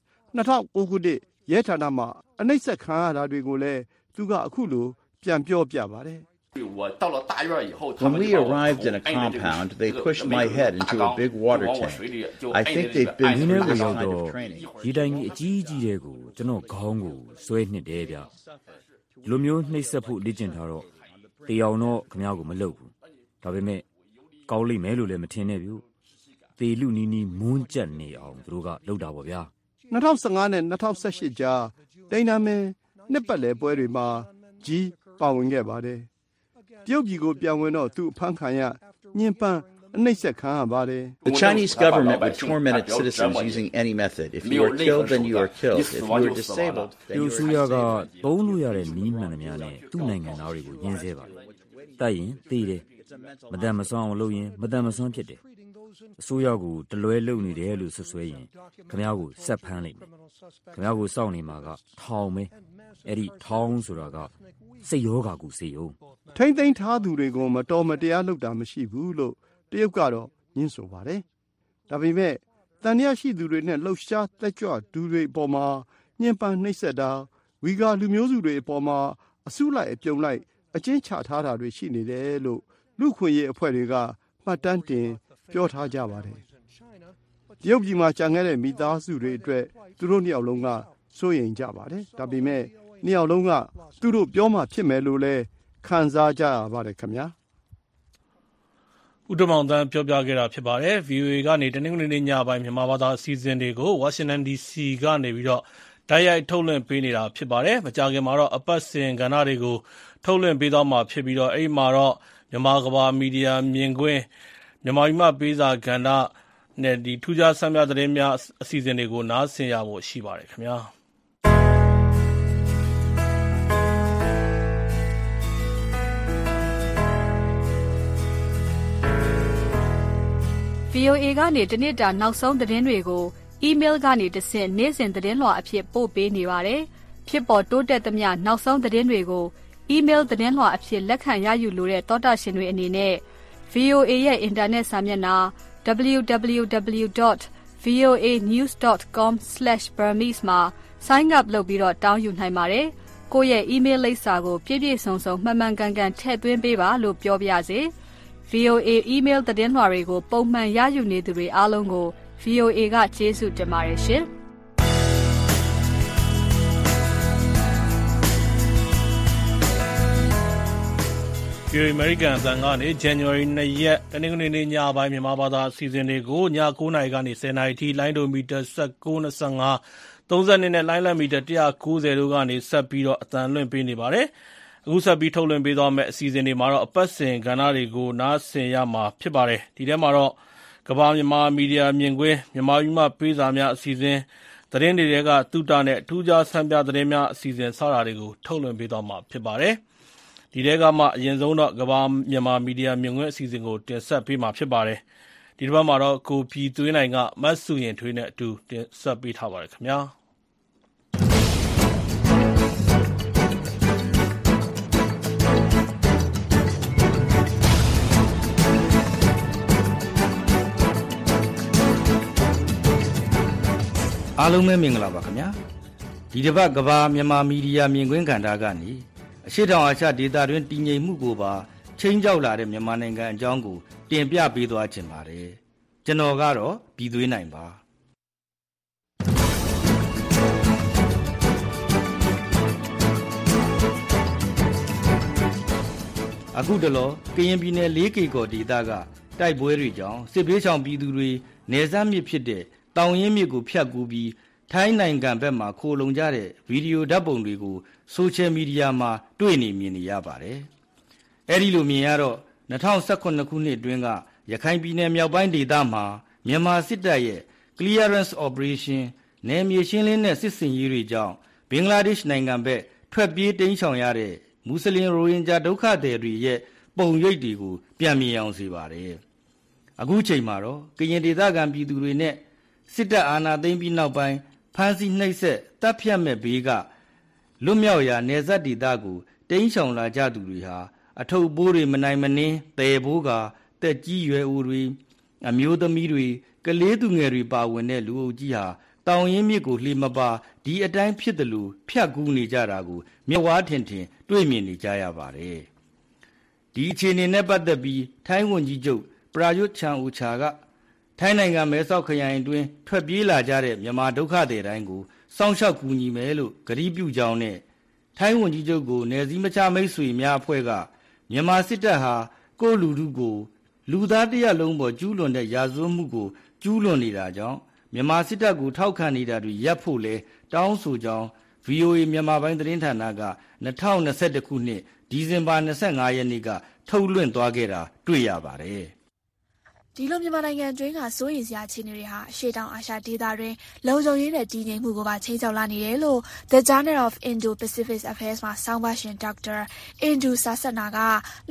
2009ခုနှစ်ရဲဌာနမှာအနှိမ့်ဆက်ခံရတာတွေကိုလည်းသူကအခုလိုပြန်ပြောပြပါတယ် When we arrived in a compound, they pushed my head into a big water tank. I think they've been through this kind of training. ဒီတိုင်းအကြီးကြီးတဲ့ကိုကျွန်တော်ခေါင်းကိုဆွဲနှစ်တယ်ဗျဒီလိုမျိုးနှိပ်စက်ဖို့လေ့ကျင့်ထားတော့တရားတော့ခမ ्या ကိုမလုပ်ဘူးဒါပေမဲ့ကောင်းလိမ့်မယ်လို့လည်းမထင်နဲ့ဗျသေလူနီနီမွန်းကျက်နေအောင်သူတို့ကလုပ်တာပေါ့ဗျာ 2015နဲ့2018ကြားတိန်နာမင်းနှစ်ပတ်လည်ပွဲတွေမှာကြီးပါဝင်ခဲ့ပါတယ်တရုတ်ပြည်ကိုပြန်ဝင်တော့သူအဖမ်းခံရညှဉ်းပန်းအနှိပ်စက်ခံရပါတယ် The Chinese government would torment its citizens using any method. If you are killed, then you are killed. If you are disabled, then you are disabled. သူကသုံးလို့ရတဲ့နီးမှန်သမျှနဲ့သူ့နိုင်ငံသားတွေကိုညှင်းဆဲပါတယ်တိုက်ရင်သေတယ်မတန်မဆွမ်းအောင်လုပ်ရင်မတန်မဆွမ်းဖြစ်တယ်အစိုးရကိုတလွဲလုပ်နေတယ်လို့ဆွဆွဲရင်ခမ ्या ကိုဆက်ဖမ်းလိုက်မယ်ခမ ्या ကိုစောင့်နေမှာကထောင်ပဲအဲ့ဒီထောင်ဆိုတာကစိတ်ရောဂါကူစေယုံထိမ့်သိမ်းထားသူတွေကိုမတော်မတရားလုပ်တာမရှိဘူးလို့တရုတ်ကတော့ညှင်းဆိုပါတယ်ဒါပေမဲ့တန်တရားရှိသူတွေနဲ့လှုပ်ရှားတက်ကြွသူတွေအပေါ်မှာညှဉ်းပန်းနှိပ်စက်တာဝီဂါလူမျိုးစုတွေအပေါ်မှာအစုလိုက်အပြုံလိုက်အကျဉ်းချထားတာတွေရှိနေတယ်လို့လူခွင့်ရေးအဖွဲ့တွေကမှတ်တမ်းတင်ပြောထားကြပါတယ်တရုတ်ပြည်မှာကြံခဲ့တဲ့မိသားစုတွေအတွက်သူတို့နှစ်ယောက်လုံးကစိုးရိမ်ကြပါတယ်ဒါပေမဲ့နှစ်ယောက်လုံးကသူတို့ပြောမှဖြစ်မယ်လို့လဲခံစားကြရပါတယ်ခင်ဗျာဦးတမောင်တန်းပြောပြခဲ့တာဖြစ်ပါတယ် VOA ကနေတနင်္ဂနွေနေ့ညပိုင်းမြန်မာဘာသာအစီအစဉ်တွေကို Washington DC ကနေပြီးတော့တိုက်ရိုက်ထုတ်လွှင့်ပေးနေတာဖြစ်ပါတယ်မကြာခင်မှာတော့အပတ်စဉ်ကဏ္ဍတွေကိုထုတ်လွှင့်ပေးသွားမှာဖြစ်ပြီးတော့အဲ့ဒီမှာတော့မြန်မာကဘာမီဒီယာမြင်ကွင်းမြန်မာပြည်မှာပေးစာကဏ္ဍနဲ့ဒီထူးခြားဆန်းပြသတင်းများအစီအစဉ်တွေကိုနားဆင်ရဖို့ရှိပါတယ်ခင်ဗျာ VOA ကနေတနစ်တာနောက်ဆုံးသတင်းတွေကိုအီးမေးလ်ကနေတဆင့်နေ့စဉ်သတင်းလွှာအဖြစ်ပို့ပေးနေပါတယ်။ဖြစ်ပေါ်တိုးတက်သမျှနောက်ဆုံးသတင်းတွေကိုအီးမေးလ်သတင်းလွှာအဖြစ်လက်ခံရယူလိုတဲ့သောတာရှင်တွေအနေနဲ့ VOA ရဲ့အင်တာနက်စာမျက်နှာ www.voanews.com/burmese မှာ sign up လုပ်ပြီးတော့တောင်းယူနိုင်ပါတယ်။ကိုယ့်ရဲ့အီးမေးလ်လိပ်စာကိုပြည့်ပြည့်စုံစုံမှန်မှန်ကန်ကန်ထည့်သွင်းပေးပါလို့ပြောပြရစေ။ VOA email သတင်းလွှာတွေကိုပုံမှန်ရယူနေသူတွေအားလုံးကို VOA ကကျေးဇူးတင်ပါတယ်ရှင်။ VOA American အသံကနေ January 2 ရက်တနင်္ဂနွေနေ့ညပိုင်းမြန်မာဘာသာအစီအစဉ်တွေကိုည9:00 နာရီကနေ10:00 နာရီထိလိုင်းဒိုမီတာ19.25 32နဲ့လိုင်းလံမီတာ190တို့ကနေဆက်ပြီးတော့အသံလွှင့်ပေးနေပါတယ်။အခုဆက်ပြီးထုတ်လွှင့်ပေးသွားမယ့်အစီအစဉ်တွေမှာတော့အပတ်စဉ်ကဏ္ဍတွေကိုနားဆင်ရမှာဖြစ်ပါတယ်။ဒီထဲမှာတော့ကမ္ဘာမြန်မာမီဒီယာမြင်ကွင်းမြန်မာပြည်မှာပေးစာများအစီအစဉ်သတင်းတွေကသုတနဲ့အထူးခြားဆန်းပြသတင်းများအစီအစဉ်စတာတွေကိုထုတ်လွှင့်ပေးသွားမှာဖြစ်ပါတယ်။ဒီထဲကမှအရင်ဆုံးတော့ကမ္ဘာမြန်မာမီဒီယာမြင်ကွင်းအစီအစဉ်ကိုတင်ဆက်ပေးမှာဖြစ်ပါတယ်။ဒီတစ်ပတ်မှာတော့ကိုပြည်သွေးနိုင်ကမတ်စုရင်ထွေးနဲ့အတူတင်ဆက်ပေးထားပါတယ်ခင်ဗျာ။အားလုံးပဲမင်္ဂလာပါခင်ဗျာဒီတစ်ပတ်ကမ္ဘာမြန်မာမီဒီယာမြင်ကွင်းကဏ္ဍကနေအရှိတောင်အာရှဒေသတွင်းတည်ငြိမ်မှုကိုပါချိန်ကြောက်လာတဲ့မြန်မာနိုင်ငံအကြောင်းကိုတင်ပြပေးသွားခြင်းပါတယ်ကျွန်တော်ကတော့ပြည်သွေးနိုင်ပါအခုတလောကရင်ပြည်နယ်၄ကီကော်ဒေသကတိုက်ပွဲတွေကြောင့်စစ်ပေးဆောင်ပြည်သူတွေနေဆက်မြစ်ဖြစ်တဲ့တောင်ရင်မြစ်ကိုဖြတ်ကူးပြီးထိုင်းနိုင်ငံဘက်မှာခိုလုံကြတဲ့ဗီဒီယိုဓာတ်ပုံတွေကိုဆိုရှယ်မီဒီယာမှာတွေ့နေမြင်နေရပါတယ်။အဲဒီလိုမြင်ရတော့2018ခုနှစ်အတွင်းကရခိုင်ပြည်နယ်မြောက်ပိုင်းဒေသမှာမြန်မာစစ်တပ်ရဲ့ Clearance Operation နယ်မြေရှင်းလင်းတဲ့စစ်ဆင်ရေးတွေကြောင့်ဘင်္ဂလားဒေ့ရှ်နိုင်ငံဘက်ထွက်ပြေးတိမ်းရှောင်ရတဲ့မွတ်စလင်ရိုဟင်ဂျာဒုက္ခသည်တွေရဲ့ပုံရိပ်တွေကိုပြန်မြင်အောင်စေပါတယ်။အခုချိန်မှာတော့ကရင်ဒေသခံပြည်သူတွေနဲ့စစ်တပ်အာဏာသိမ်းပြီးနောက်ပိုင်းဖမ်းဆီးနှိပ်စက်တပ်ဖြတ်မဲ့ဘေးကလွတ်မြောက်ရာနယ်စပ်ဒေသကိုတိမ်းရှောင်လာကြသူတွေဟာအထုပ်ပိုးတွေမနိုင်မနှင်းတည်ဘိုးကတက်ကြီးရွယ်အိုတွေအမျိုးသမီးတွေကလေးသူငယ်တွေပါဝင်တဲ့လူအုပ်ကြီးဟာတောင်ရင်မြစ်ကိုလှေမပါဒီအတိုင်းဖြစ်တယ်လို့ဖြတ်ကူးနေကြတာကိုမျက်ဝါးထင်ထင်တွေ့မြင်နေကြရပါတယ်ဒီအခြေအနေနဲ့ပတ်သက်ပြီးထိုင်းဝန်ကြီးချုပ်ပရာယွတ်ချန်အိုချာကထိုင်းနိုင်ငံမဲဆောက်ခရိုင်အတွင်းထွက်ပြေးလာကြတဲ့မြန်မာဒုက္ခသည်တိုင်းကိုစောင့်ရှောက်ကူညီမယ်လို့ကတိပြုကြောင်းနဲ့ထိုင်းဝန်ကြီးချုပ်ကိုနယ်စည်းမခြားမိတ်ဆွေများအဖွဲ့ကမြန်မာစစ်တပ်ဟာကိုလူထုကိုလူသားတရက်လုံးပေါ်ကျူးလွန်တဲ့ရာဇဝတ်မှုကိုကျူးလွန်နေတာကြောင့်မြန်မာစစ်တပ်ကိုထောက်ခံနေတာတွေရပ်ဖို့လဲတောင်းဆိုကြောင်း VOA မြန်မာပိုင်းသတင်းဌာနက2021ခုနှစ်ဒီဇင်ဘာ25ရက်နေ့ကထုတ်လွှင့်သွားခဲ့တာတွေ့ရပါတယ်။ဒီလိုမြန်မာနိုင်ငံအတွင်းကစိုးရိမ်စရာအခြေအနေတွေဟာအရှေ့တောင်အာရှဒေသတွင်းလုံခြုံရေးနဲ့တည်ငြိမ်မှုကိုပါချိန်ချောက်လာနေတယ်လို့ The Journal of Indo-Pacific Affairs မှာဆောင်းပါးရှင်ဒေါက်တာအင်ဒူဆာဆတ်နာက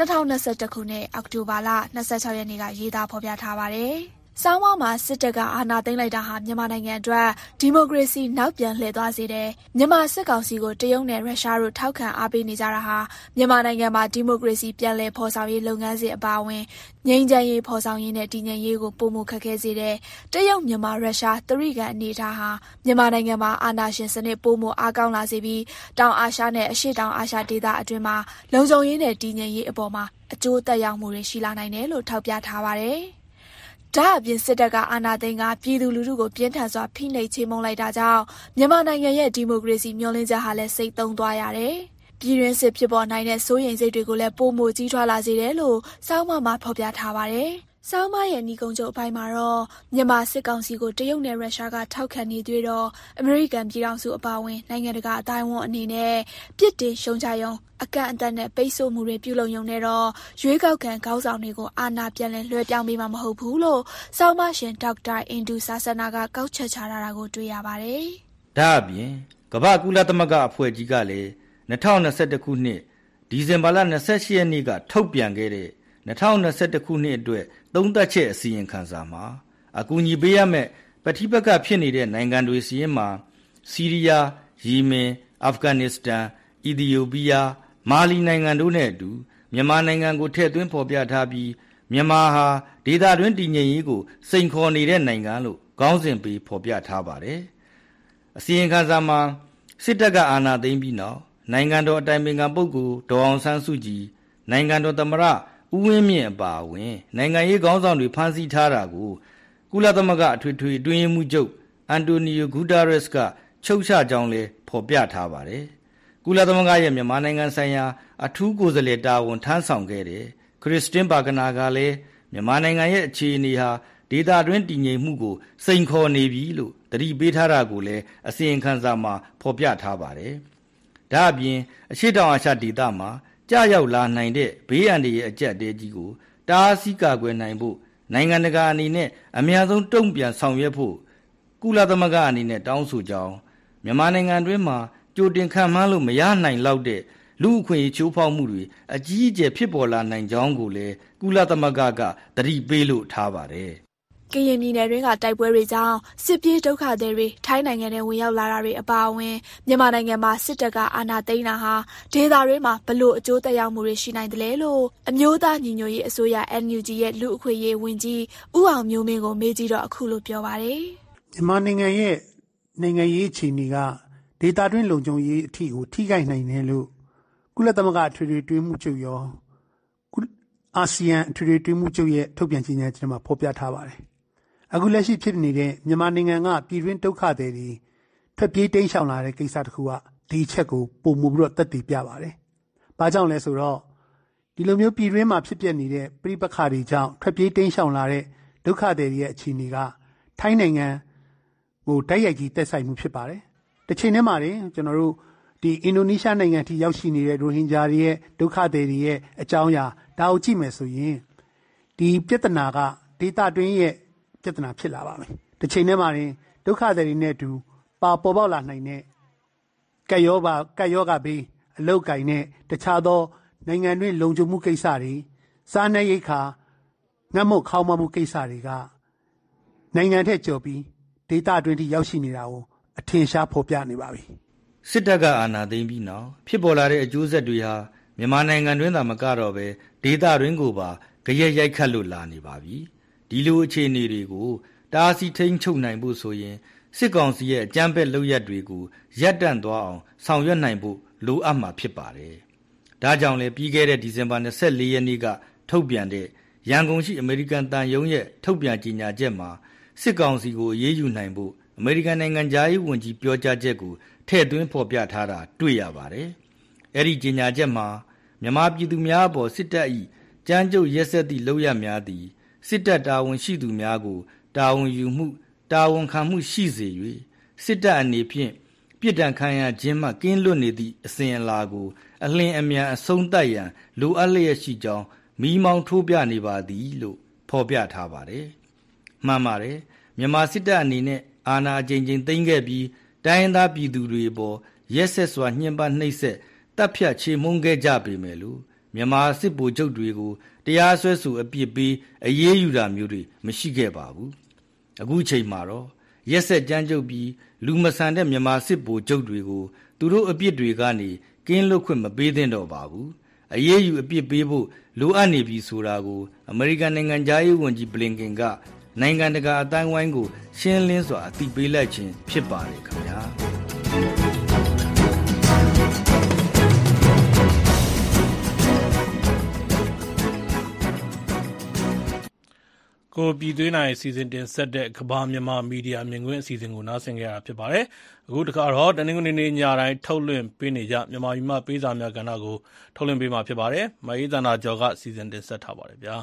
2021ခုနှစ်အောက်တိုဘာလ26ရက်နေ့ကရေးသားဖော်ပြထားပါတယ်။ဆောင်းပါးမှာစစ်တပ်ကအာဏာသိမ်းလိုက်တာဟာမြန်မာနိုင်ငံအတွက်ဒီမိုကရေစီနောက်ပြန်လှည့်သွားစေတယ်။မြန်မာစစ်ကောင်စီကိုတရုတ်နဲ့ရုရှားတို့ထောက်ခံအားပေးနေကြတာဟာမြန်မာနိုင်ငံမှာဒီမိုကရေစီပြန်လည်ဖော်ဆောင်ရေးလုပ်ငန်းစဉ်အပါအဝင်ငြိမ်းချမ်းရေးဖော်ဆောင်ရေးနဲ့တည်ငြိမ်ရေးကိုပိုမိုခက်ခဲစေတယ်။တရုတ်မြန်မာရုရှားတရိကန်အနေအထားဟာမြန်မာနိုင်ငံမှာအာဏာရှင်စနစ်ပိုမိုအားကောင်းလာစေပြီးတောင်အာရှနဲ့အရှေ့တောင်အာရှဒေသအတွင်းမှာလုံခြုံရေးနဲ့တည်ငြိမ်ရေးအပေါ်မှာအကျိုးသက်ရောက်မှုတွေရှိလာနိုင်တယ်လို့ထောက်ပြထားပါတယ်။ဒါအပြင်စစ်တပ်ကအာဏာသိမ်းကပြည်သူလူထုကိုပြင်းထန်စွာဖိနှိပ်ချေမှုန်းလိုက်တာကြောင့်မြန်မာနိုင်ငံရဲ့ဒီမိုကရေစီမျှော်လင့်ချက်ဟာလည်းစိတ်သုံးသွားရတယ်။ပြည်တွင်းစစ်ဖြစ်ပေါ်နိုင်တဲ့စိုးရိမ်စိတ်တွေကိုလည်းပိုမိုကြီးထွားလာစေတယ်လို့စောင်းမမှာဖော်ပြထားပါတယ်။ဆောင်းပါးရဲ့ညီကုန်းချုပ်အပိုင်းမှာတော့မြန်မာစစ်ကောင်စီကိုတရုတ်နဲ့ရုရှားကထောက်ခံနေသေးတော့အမေရိကန်ပြည်ထောင်စုအပါအဝင်နိုင်ငံတကာအတိုင်းအဝန်အနေနဲ့ပြစ်တင်ရှုံချရုံအကန့်အသတ်နဲ့ပိတ်ဆို့မှုတွေပြုလုပ်ရုံနဲ့တော့ရွေးကောက်ခံခေါင်းဆောင်တွေကိုအာဏာပြန်လည်လွှဲပြောင်းပေးမှာမဟုတ်ဘူးလို့ဆောင်းပါးရှင်ဒေါက်တာအင်ဒူဆာဆနာကကောက်ချက်ချထားတာကိုတွေ့ရပါတယ်။ဒါအပြင်ကမ္ဘာကုလသမဂ္ဂအဖွဲ့ကြီးကလည်း2021ခုနှစ်ဒီဇင်ဘာလ28ရက်နေ့ကထုတ်ပြန်ခဲ့တဲ့2021ခုနှစ်အတွက်သုံးသပ်ချက်အစီရင်ခံစာမှာအကူအညီပေးရမယ့်ပဋိပက္ခဖြစ်နေတဲ့နိုင်ငံတွေစီရင်မှာဆီးရီးယား၊ယီမင်၊အာဖဂန်နစ္စတန်၊အီသီယိုးပီးယား၊မာလီနိုင်ငံတို့နဲ့အတူမြန်မာနိုင်ငံကိုထည့်သွင်းဖော်ပြထားပြီးမြန်မာဟာဒေသတွင်းတည်ငြိမ်ရေးကိုစိန်ခေါ်နေတဲ့နိုင်ငံလို့ခေါင်းစဉ်ပေးဖော်ပြထားပါတယ်။အစီရင်ခံစာမှာစစ်တပ်ကအာဏာသိမ်းပြီးနောက်နိုင်ငံတော်အတိုင်ပင်ခံပုဂ္ဂိုလ်ဒေါ်အောင်ဆန်းစုကြည်နိုင်ငံတော်သမ္မတဦးဝင်းမြင့်အပါအဝင်နိုင်ငံရေးခေါင်းဆောင်တွေဖမ်းဆီးထားတာကိုကုလသမဂ္ဂအထွေထွေအတွင်းရေးမှူးချုပ်အန်တိုနီယိုဂူတာရက်စ်ကချုပ်ချကြောင်းလည်းဖော်ပြထားပါတယ်။ကုလသမဂ္ဂရဲ့မြန်မာနိုင်ငံဆိုင်ရာအထူးကိုယ်စားလှယ်တာဝန်ထမ်းဆောင်ခဲ့တဲ့ခရစ်စတင်ဘာဂနာကလည်းမြန်မာနိုင်ငံရဲ့အခြေအနေဟာဒေသတွင်းတည်ငြိမ်မှုကိုစိန်ခေါ်နေပြီလို့သတိပေးထားတာကိုလည်းအစီရင်ခံစာမှာဖော်ပြထားပါတယ်။ဒါအပြင်အရှေ့တောင်အာရှဒေသမှာကြာရောက်လာနိုင်တဲ့ဘေးအန္တရာယ်အကျပ်အတည်းကြီးကိုတားဆီးကာကွယ်နိုင်ဖို့နိုင်ငံတကာအနေနဲ့အများဆုံးတုံ့ပြန်ဆောင်ရွက်ဖို့ကုလသမဂ္ဂအနေနဲ့တောင်းဆိုကြောင်းမြန်မာနိုင်ငံတွင်းမှာကြိုတင်ခံမှန်းလို့မရနိုင်လောက်တဲ့လူအခွင့်အရေးချိုးဖောက်မှုတွေအကြီးအကျယ်ဖြစ်ပေါ်လာနိုင်ကြောင်းကိုလည်းကုလသမဂ္ဂကသတိပေးလို့ထားပါတယ်ကရင်ပြည်နယ်တွင်းကတိုက်ပွဲတွေကြောင့်စစ်ပြေးဒုက္ခသည်တွေထိုင်းနိုင်ငံထဲဝင်ရောက်လာတာတွေအပါအဝင်မြန်မာနိုင်ငံမှာစစ်တပ်ကအာဏာသိမ်းတာဟာဒေသတွင်းမှာဘလို့အကျိုးသက်ရောက်မှုတွေရှိနိုင်တယ်လဲလို့အမျိုးသားညီညွတ်ရေးအစိုးရ NUG ရဲ့လူအခွင့်အရေးဝန်ကြီးဦးအောင်မျိုးမင်းကိုမေးကြည့်တော့အခုလိုပြောပါတယ်။မြန်မာနိုင်ငံရဲ့နိုင်ငံရေးအခြေအနေကဒေသတွင်းလုံခြုံရေးအထိကိုထိခိုက်နိုင်တယ်လို့ကုလသမဂ္ဂအထွေထွေအတွင်းမှုချုပ်ရောအာဆီယံအထွေထွေအတွင်းမှုချုပ်ရဲ့ထုတ်ပြန်ကြေညာချက်မှာဖော်ပြထားပါတယ်။အခုလက်ရှိဖြစ်နေတဲ့မြန်မာနိုင်ငံကပြည်တွင်းဒုက္ခသည်တွေထွက်ပြေးတိမ်းရှောင်လာတဲ့ကိစ္စတစ်ခုကဒီချက်ကိုပုံမှုပြီးတော့သက်သေပြပါတယ်။ဘာကြောင့်လဲဆိုတော့ဒီလိုမျိုးပြည်တွင်းမှာဖြစ်ပျက်နေတဲ့ပြိပခါတွေကြောင့်ထွက်ပြေးတိမ်းရှောင်လာတဲ့ဒုက္ခသည်တွေရဲ့အခြေအနေကထိုင်းနိုင်ငံကိုတိုက်ရိုက်ကြီးတက်ဆိုင်မှုဖြစ်ပါတယ်။တစ်ချိန်တည်းမှာကျွန်တော်တို့ဒီအင်ဒိုနီးရှားနိုင်ငံထိရောက်ရှိနေတဲ့ရိုဟင်ဂျာတွေရဲ့ဒုက္ခသည်တွေရဲ့အကြောင်းအရာဒါကိုကြည့်မယ်ဆိုရင်ဒီပြဿနာကဒေသတွင်းရဲ့ပြဿနာဖြစ်လာပါမယ်။တစ်ချိန်တည်းမှာဒုက္ခသည်တွေနဲ့အတူပေါ်ပေါက်လာနိုင်တဲ့ကက်ယောဂဘေးအလုတ်ကင်နဲ့တခြားသောနိုင်ငံတွင်းလုံခြုံမှုကိစ္စတွေစားနပ်ရိက္ခာငတ်မုတ်ခေါင်းမမှုကိစ္စတွေကနိုင်ငံထက်ကျော်ပြီးဒေသတွင်းထိရောက်ရှိနေတာကိုအထင်ရှားဖော်ပြနေပါပြီ။စစ်တပ်ကအာဏာသိမ်းပြီးနောက်ဖြစ်ပေါ်လာတဲ့အကျိုးဆက်တွေဟာမြန်မာနိုင်ငံတွင်းသာမကတော့ပဲဒေသတွင်းကိုပါကြရက်ရိုက်ခတ်လို့လာနေပါပြီ။ဒီလိုအခြေအနေတွေကိုတားဆီးထိန်းချုပ်နိုင်ဖို့ဆိုရင်စစ်ကောင်စီရဲ့အကြမ်းဖက်လုပ်ရပ်တွေကိုရပ်တန့်သွားအောင်ဆောင်ရွက်နိုင်ဖို့လိုအပ်မှာဖြစ်ပါတယ်။ဒါကြောင့်လည်းပြီးခဲ့တဲ့ဒီဇင်ဘာ24ရက်နေ့ကထုတ်ပြန်တဲ့ရန်ကုန်ရှိအမေရိကန်တန်ယုံရဲ့ထုတ်ပြန်ကြေညာချက်မှာစစ်ကောင်စီကိုအေးအေးယူနိုင်ဖို့အမေရိကန်နိုင်ငံသားရေးဝန်ကြီးပြောကြားချက်ကိုထည့်သွင်းဖော်ပြထားတာတွေ့ရပါတယ်။အဲဒီကြေညာချက်မှာမြန်မာပြည်သူများအပေါ်စစ်တပ်၏ကြမ်းကြုတ်ရက်စက်သည့်လုပ်ရများသည်စစ်တပ်တာဝန်ရှိသူများကိုတာဝန်ယူမှုတာဝန်ခံမှုရှိစေ၍စစ်တပ်အနေဖြင့်ပြစ်ဒဏ်ခံရခြင်းမှကင်းလွတ်နေသည့်အစဉ်အလာကိုအလင်းအမြန်အဆုံးသတ်ရန်လိုအပ်လျက်ရှိကြောင်းမိမောင်းထိုးပြနေပါသည်လို့ဖော်ပြထားပါတယ်။မှန်ပါတယ်မြန်မာစစ်တပ်အနေနဲ့အာဏာအကြိမ်ကြိမ်သိမ်းခဲ့ပြီးတိုင်းရင်းသားပြည်သူတွေပေါ်ရက်ဆက်စွာညှဉ်းပန်းနှိပ်စက်တပ်ဖြတ်ချေမှုန်းခဲ့ကြပေမဲ့လို့မြန်မာစစ်ဗိုလ်ချုပ်တွေကိုတရားစွဲဆိုအပြစ်ပေးအရေးယူတာမျိုးတွေမရှိခဲ့ပါဘူး။အခုချိန်မှာတော့ရက်ဆက်ကြမ်းကြုတ်ပြီးလူမဆန်တဲ့မြန်မာစစ်ဗိုလ်ချုပ်တွေကိုသူတို့အပြစ်တွေကနေကင်းလွတ်ခွင့်မပေးသင့်တော့ပါဘူး။အရေးယူအပြစ်ပေးဖို့လိုအပ်နေပြီဆိုတာကိုအမေရိကန်နိုင်ငံသားရေးဝန်ကြီးဘလင်ကန်ကနိုင်ငံတကာအတိုင်းဝိုင်းကိုရှင်းလင်းစွာအသိပေးလိုက်ခြင်းဖြစ်ပါတယ်ခင်ဗျာကိုပြည်သွင်းနိုင်စီစဉ်တင်ဆက်တဲ့ကဘာမြန်မာမီဒီယာမြင်ကွင်းအစီအစဉ်ကိုနားဆင်ကြရတာဖြစ်ပါတယ်အခုတခါတော့တနင်္ဂနွေနေ့ညတိုင်းထုတ်လွှင့်ပေးနေကြမြန်မာပြည်မှာပေးစာများကဏ္ဍကိုထုတ်လွှင့်ပေးမှာဖြစ်ပါတယ်မအေးသန္တာကျော်ကစီစဉ်တင်ဆက်ထားပါတယ်ဗျာ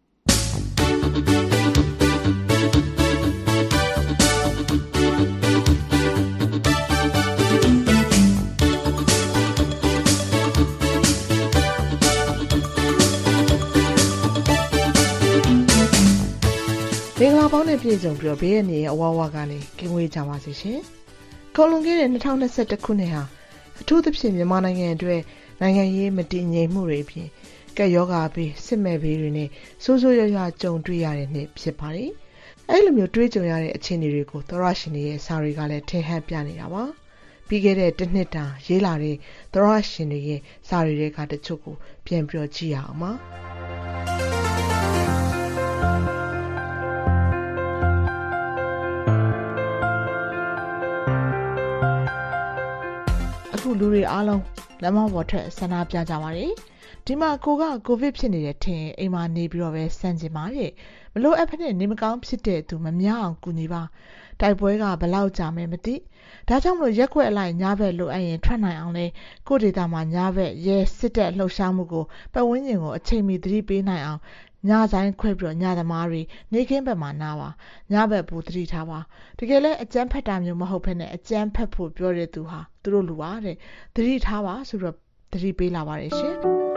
မင်္ဂလာပေါင်းနဲ့ပြည့်စုံပြီးတော့ဘေးရနေရဲ့အဝါဝါကနေကင်းဝေးကြပါစေရှင်။ခေါ်လွန်ခဲ့တဲ့2021ခုနှစ်ဟာအထူးသဖြင့်မြန်မာနိုင်ငံအတွက်နိုင်ငံရေးမတည်ငြိမ်မှုတွေအပြင်ကပ်ရောဂါဘေးစစ်မဲ့ဘေးတွေနဲ့ဆိုးဆိုးရွားရွားကြုံတွေ့ရတဲ့နှစ်ဖြစ်ပါတယ်။အဲဒီလိုမျိုးတွေ့ကြုံရတဲ့အခြေအနေတွေကိုသောရရှင်တွေရဲ့စာတွေကလည်းထင်ဟပ်ပြနေတာပါ။ပြီးခဲ့တဲ့တစ်နှစ်တာရေးလာတဲ့သောရရှင်တွေရဲ့စာတွေကတချို့ကိုပြန်ပြောကြည့်ရအောင်ပါ။လူတွေအားလုံးလမ်းမပေါ်ထွက်ဆန္ဒပြကြပါတယ်ဒီမှာကိုဗစ်ဖြစ်နေတဲ့ထင်အိမ်မှာနေပြီးတော့ပဲစမ်းကျင်ပါတယ်မလို့အဖက်နဲ့နေမကောင်းဖြစ်တဲ့သူမများအောင်ကူညီပါတိုက်ပွဲကဘလောက်ကြာမယ်မသိဒါကြောင့်မလို့ရက်ွက်အလိုက်ညဘက်လိုအပ်ရင်ထွက်နိုင်အောင်လဲကိုဒေတာမှာညဘက်ရဲစစ်တပ်လှုပ်ရှားမှုကိုပတ်ဝန်းကျင်ကိုအချိန်မီသတိပေးနိုင်အောင်ညဆိုင်ခွဲပြီးတော့ညသမားတွေနေခင်းဘက်မှာနားပါညဘက်ပူသတိထားပါတကယ်လဲအကျန်းဖက်တာမျိုးမဟုတ်ဘဲနဲ့အကျန်းဖက်ဖို့ပြောတဲ့သူဟာသူတို့လူပါတဲ့သတိထားပါဆိုတော့သတိပေးလာပါတယ်ရှင်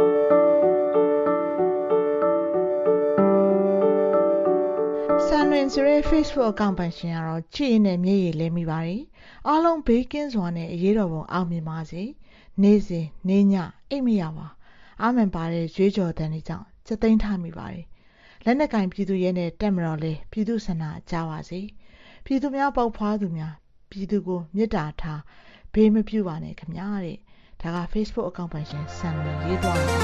ဆန်လွင်ဆိုတဲ့ Facebook အကောင့်ပိုင်ရှင်ကတော့ကြည့်နေမျက်ရည်လဲမိပါတယ်အားလုံးဘေးကင်းစွာနဲ့အရေးတော်ပုံအောင်မြင်ပါစေနေ့စဉ်နေ့ညအိတ်မရပါအာမင်ပါတဲ့ရွေးကြော်တန်တွေကြောင့်စသိမ်းထားမိပါတယ်လက်နက်ကင်ပြည်သူရဲနဲ့တက်မတော်လဲပြည်သူဆန္ဒကြားပါစေပြည်သူများပေါက်ဖွားသူများပြည်သူကိုမေတ္တာထားဘေးမပြုပါနဲ့ခင်ဗျာတဲ့ဒါက Facebook အကောင့်ပိုင်ရှင်ဆန်လွင်ရေးသွားတာ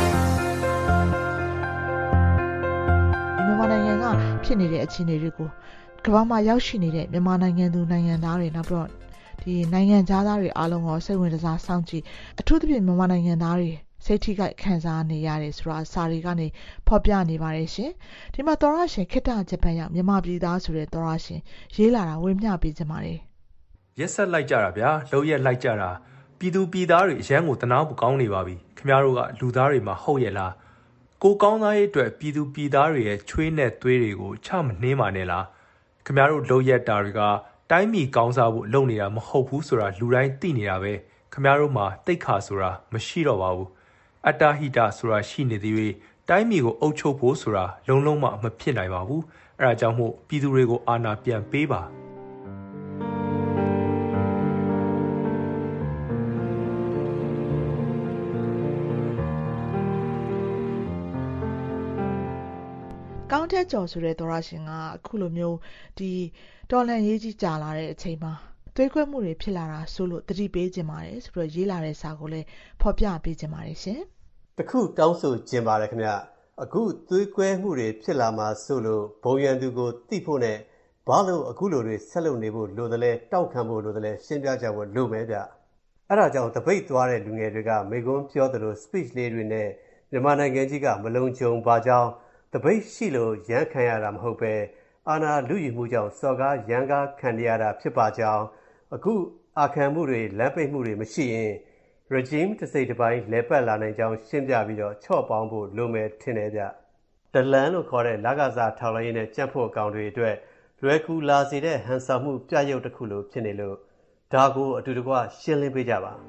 မြန်မာနိုင်ငံကဖြစ်နေတဲ့အခြေအနေတွေကိုကမ္ဘာမှာရောက်ရှိနေတဲ့မြန်မာနိုင်ငံသူနိုင်ငံသားတွေနောက်ပြီးတော့ဒီနိုင်ငံသားတွေအားလုံးကိုစိတ်ဝင်စားစောင့်ကြည့်အထူးသဖြင့်မြန်မာနိုင်ငံသားတွေစိတ်ထိခိုက်ခံစားနေရတယ်ဆိုတာစာတွေကနေဖော်ပြနေပါတယ်ရှင်ဒီမှာသောရရှင်ခိတ္တဂျပန်ရောက်မြန်မာပြည်သားဆိုတဲ့သောရရှင်ရေးလာတာဝေမျှပေးကြပါတယ်ရက်ဆက်လိုက်ကြတာဗျာလုံးရက်လိုက်ကြတာပြည်သူပြည်သားတွေအရန်ကိုတနာဖို့ကောင်းနေပါပြီခင်ဗျားတို့ကလူသားတွေမှာဟုတ်ရဲ့လားကိုကောင်းသားရဲ့အတွက်ပြည်သူပြည်သားတွေရဲ့ချွေးနဲ့သွေးတွေကိုချမနှင်းပါနဲ့လားခင်ဗျားတို့လုံးရက်တာတွေကတိုင်းပြည်ကောင်းစားဖို့လုပ်နေတာမဟုတ်ဘူးဆိုတာလူတိုင်းသိနေတာပဲခင်ဗျားတို့မှာတိတ်ခါဆိုတာမရှိတော့ပါဘူးအတ္တဟိတဆိုတာရှိနေသေး၍တိုင်းပြည်ကိုအုပ်ချုပ်ဖို့ဆိုတာလုံးလုံးမဖြစ်နိုင်ပါဘူးအဲဒါကြောင့်မို့ပြည်သူတွေကိုအာဏာပြန်ပေးပါကောင်းတဲ့ကြော်ဆိုတဲ့သောရရှင်ကအခုလိုမျိုးဒီတော်လန်ရေးကြီးကြာလာတဲ့အချိန်မှာသွေးခွဲမှုတွေဖြစ်လာတာဆိုလို့တတိပေးခြင်းပါတယ်ဆိုပြီးရေးလာတဲ့စာကိုလည်းဖော်ပြပေးခြင်းပါတယ်ရှင်တခုတောင်းဆိုခြင်းပါတယ်ခင်ဗျအခုသွေးခွဲမှုတွေဖြစ်လာမှာဆိုလို့ဘုံရန်သူကိုတိဖို့နဲ့ဘာလို့အခုလိုတွေဆက်လုပ်နေဖို့လိုတယ်လဲတောက်ခံဖို့လိုတယ်လဲရှင်းပြကြဖို့လိုမယ်ဗျအဲ့ဒါကြောင့်တပိတ်သွားတဲ့လူငယ်တွေကမိကွန်းပြောသလို speech လေးတွေနဲ့မြန်မာနိုင်ငံကြီးကမလုံခြုံပါကြောင်းတပိတ်ရှိလို့ရန်ခံရတာမဟုတ်ပဲအာဏာလူယူမှုကြောင့်စော်ကားရန်ကားခံရတာဖြစ်ပါကြောင်းအခုအာခံမှုတွေလမ်းပိတ်မှုတွေမရှိရင် regime တစ်စိတ်တစ်ပိုင်းလဲပတ်လာနိုင်ကြောင်းရှင်းပြပြီးတော့ချော့ပေါင်းဖို့လိုမယ်ထင်တယ်ဗျ။ဒလန်လို့ခေါ်တဲ့လကစားထောက်လှမ်းရေးနဲ့ကြံ့ဖို့အကောင်တွေအတွက်လွယ်ကူလာစေတဲ့ဟန်ဆောင်မှုပြရုပ်တစ်ခုလိုဖြစ်နေလို့ဒါကိုအတူတကွရှင်းလင်းပေးကြပါ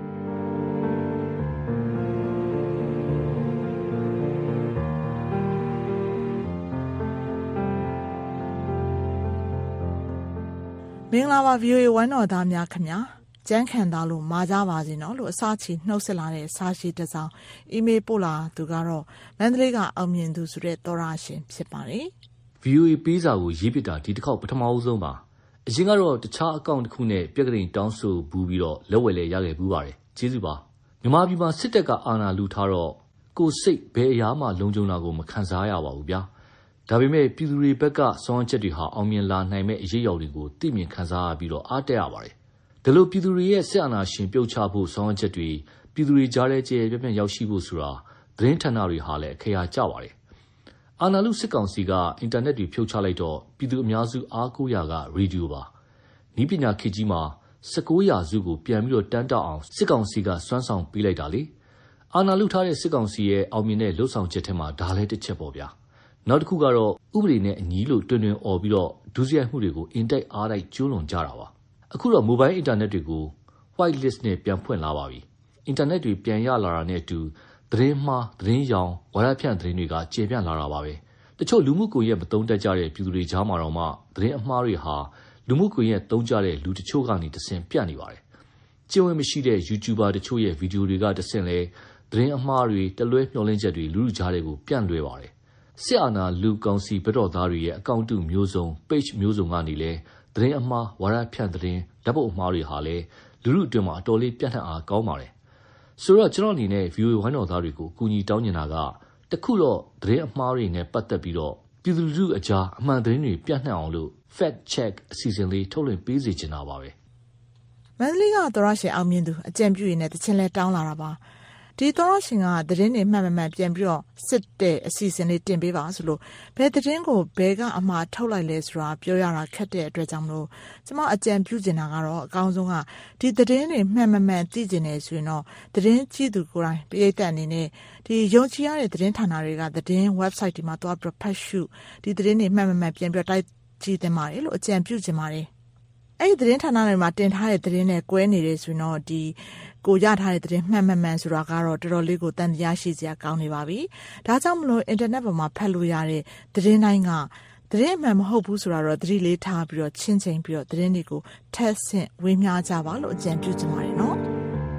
မင်္ဂလာပါ VOA ဝမ်းတော်သားများခင်ဗျာကျန်းခံသားလို့မာကြပါစေနော်လို့အစချီနှုတ်ဆက်လာတဲ့စာရှိတစ်စောင်အီးမေးလ်ပို့လာသူကတော့မန္တလေးကအောင်မြင်သူဆိုတဲ့သောရရှင်ဖြစ်ပါတယ် VOA ပေးစာကိုရေးပစ်တာဒီတစ်ခေါက်ပထမအဆုံးပါအရင်ကတော့တခြားအကောင့်တစ်ခုနဲ့ပြက်ကလေးတောင်းဆိုဘူးပြီးတော့လက်ဝယ်လဲရခဲ့ဘူးပါတယ်ကျေးဇူးပါမြန်မာပြည်မှာစစ်တပ်ကအာဏာလူထားတော့ကိုစိတ်ဘယ်အရာမှလုံခြုံတာကိုမခံစားရပါဘူးဗျာဒါပေမဲ့ပြည်သူတွေဘက်ကစွမ်းချက်တွေဟာအောင်မြင်လာနိုင်မဲ့အရေးအယံတွေကိုသိမြင်ခံစားရပြီးတော့အားတက်ရပါတယ်ဒါလို့ပြည်သူတွေရဲ့စစ်အာဏာရှင်ပြုတ်ချဖို့စွမ်းချက်တွေပြည်သူတွေကြားထဲကျဲပြန့်ရောက်ရှိဖို့ဆိုတာသတင်းဌာနတွေဟာလည်းအခရာကျပါတယ်အာဏာလူစစ်ကောင်စီကအင်တာနက်တွေဖြုတ်ချလိုက်တော့ပြည်သူအများစုအားကိုးရာကရေဒီယိုပါဤပညာခေတ်ကြီးမှာ19ရာစုကိုပြန်ပြီးတော့တန်းတောက်အောင်စစ်ကောင်စီကစွမ်းဆောင်ပေးလိုက်တာလေအာဏာလူထားတဲ့စစ်ကောင်စီရဲ့အောင်မြင်တဲ့လှုပ်ဆောင်ချက်ထဲမှာဒါလည်းတစ်ချက်ပေါ့ဗျာနောက်တစ်ခုကတော့ဥပဒေနဲ့အညီလို့တွင်တွင်អော်ပြီးတော့ဒုစရိုက်မှုတွေကိုအင်တိုက်အားတိုက်ကျူးလွန်ကြတာပါအခုတော့မိုဘိုင်းအင်တာနက်တွေကို white list နဲ့ပြန်ဖွင့်လာပါပြီအင်တာနက်တွေပြန်ရလာတာနဲ့အတူသတင်းမှားသတင်းရောင်ဝါဒဖြန့်သတင်းတွေကကျေပြန့်လာတာပါပဲတချို့လူမှုကွန်ရက်မသုံးတတ်ကြတဲ့ပြည်သူတွေကြားမှာတော့မှသတင်းအမှားတွေဟာလူမှုကွန်ရက်သုံးကြတဲ့လူတချို့ကနေတဆင့်ပြန့်နေပါတယ်ကျင့်ဝတ်မရှိတဲ့ YouTuber တချို့ရဲ့ဗီဒီယိုတွေကတဆင့်လဲသတင်းအမှားတွေတလွဲမျှော်လင့်ချက်တွေလူလူကြားတွေကိုပြန့်လွဲပါတယ်စစ်အာဏာလူကောင်စီဘက်တော်သားတွေရဲ့အကောင့်တုမျိုးစုံ page မျိုးစုံကနေလဲသတင်းအမှားဝါဒဖြန့်သတင်းဓာတ်ပုံအမှားတွေဟာလဲလူလူအတွင်းမှာအတော်လေးပြန့်နှံ့အားကောင်းပါတယ်ဆိုတော့ကျွန်တော်အနေနဲ့ VOA ဝိုင်းတော်သားတွေကိုအကူအညီတောင်းနေတာကတခုတော့သတင်းအမှားတွေနဲ့ပတ်သက်ပြီးတော့ပြည်သူလူထုအကြားအမှန်သတင်းတွေပြန့်နှံ့အောင်လို့ fact check အစီအစဉ်လေးထုတ်လွှင့်ပေးစေချင်တာပါပဲမန္တလေးကသောရရှင်အောင်မြင်သူအကြံပြုရင်းနဲ့တချင်လဲတောင်းလာတာပါဒီသောရရှင်ကသတင်းတွေမှန်မှန်ပြန်ပြီးတော့စစ်တဲ့အစီအစဉ်လေးတင်ပေးပါဆိုလို့ဘယ်သတင်းကိုဘယ်ကအမှားထုတ်လိုက်လဲဆိုတာပြောရတာခက်တဲ့အတွက်ကြောင့်မလို့ကျမအကြံပြုချင်တာကတော့အကောင်းဆုံးကဒီသတင်းတွေမှန်မှန်သိကျင်နေဆိုရင်တော့သတင်းကြည့်သူကိုယ်တိုင်ပိတ်သက်အနေနဲ့ဒီယုံကြည်ရတဲ့သတင်းဌာနတွေကသတင်း website ဒီမှာသွားပြီးဖတ်ရှုဒီသတင်းတွေမှန်မှန်ပြန်ပြီးတိုက်ကြည့်တင်ပါတယ်လို့အကြံပြုချင်ပါတယ်အဲ့ဒီသတင်းဌာနတွေမှာတင်ထားတဲ့သတင်းနဲ့ကွဲနေတယ်ဆိုရင်တော့ဒီကိုရထားတဲ့သတင်းမှန်မှန်ဆိုတာကတော့တော်တော်လေးကိုတန်တရားရှိစရာကောင်းနေပါပြီ။ဒါကြောင့်မလို့အင်တာနက်ပေါ်မှာဖတ်လို့ရတဲ့သတင်းတိုင်းကသတင်းမှန်မဟုတ်ဘူးဆိုတာတော့သတိလေးထားပြီးတော့ချင်းချင်းပြီးတော့သတင်းတွေကိုထက်ဆင့်ဝေမျှကြပါလို့အကြံပြုချင်ပါတယ်နော်။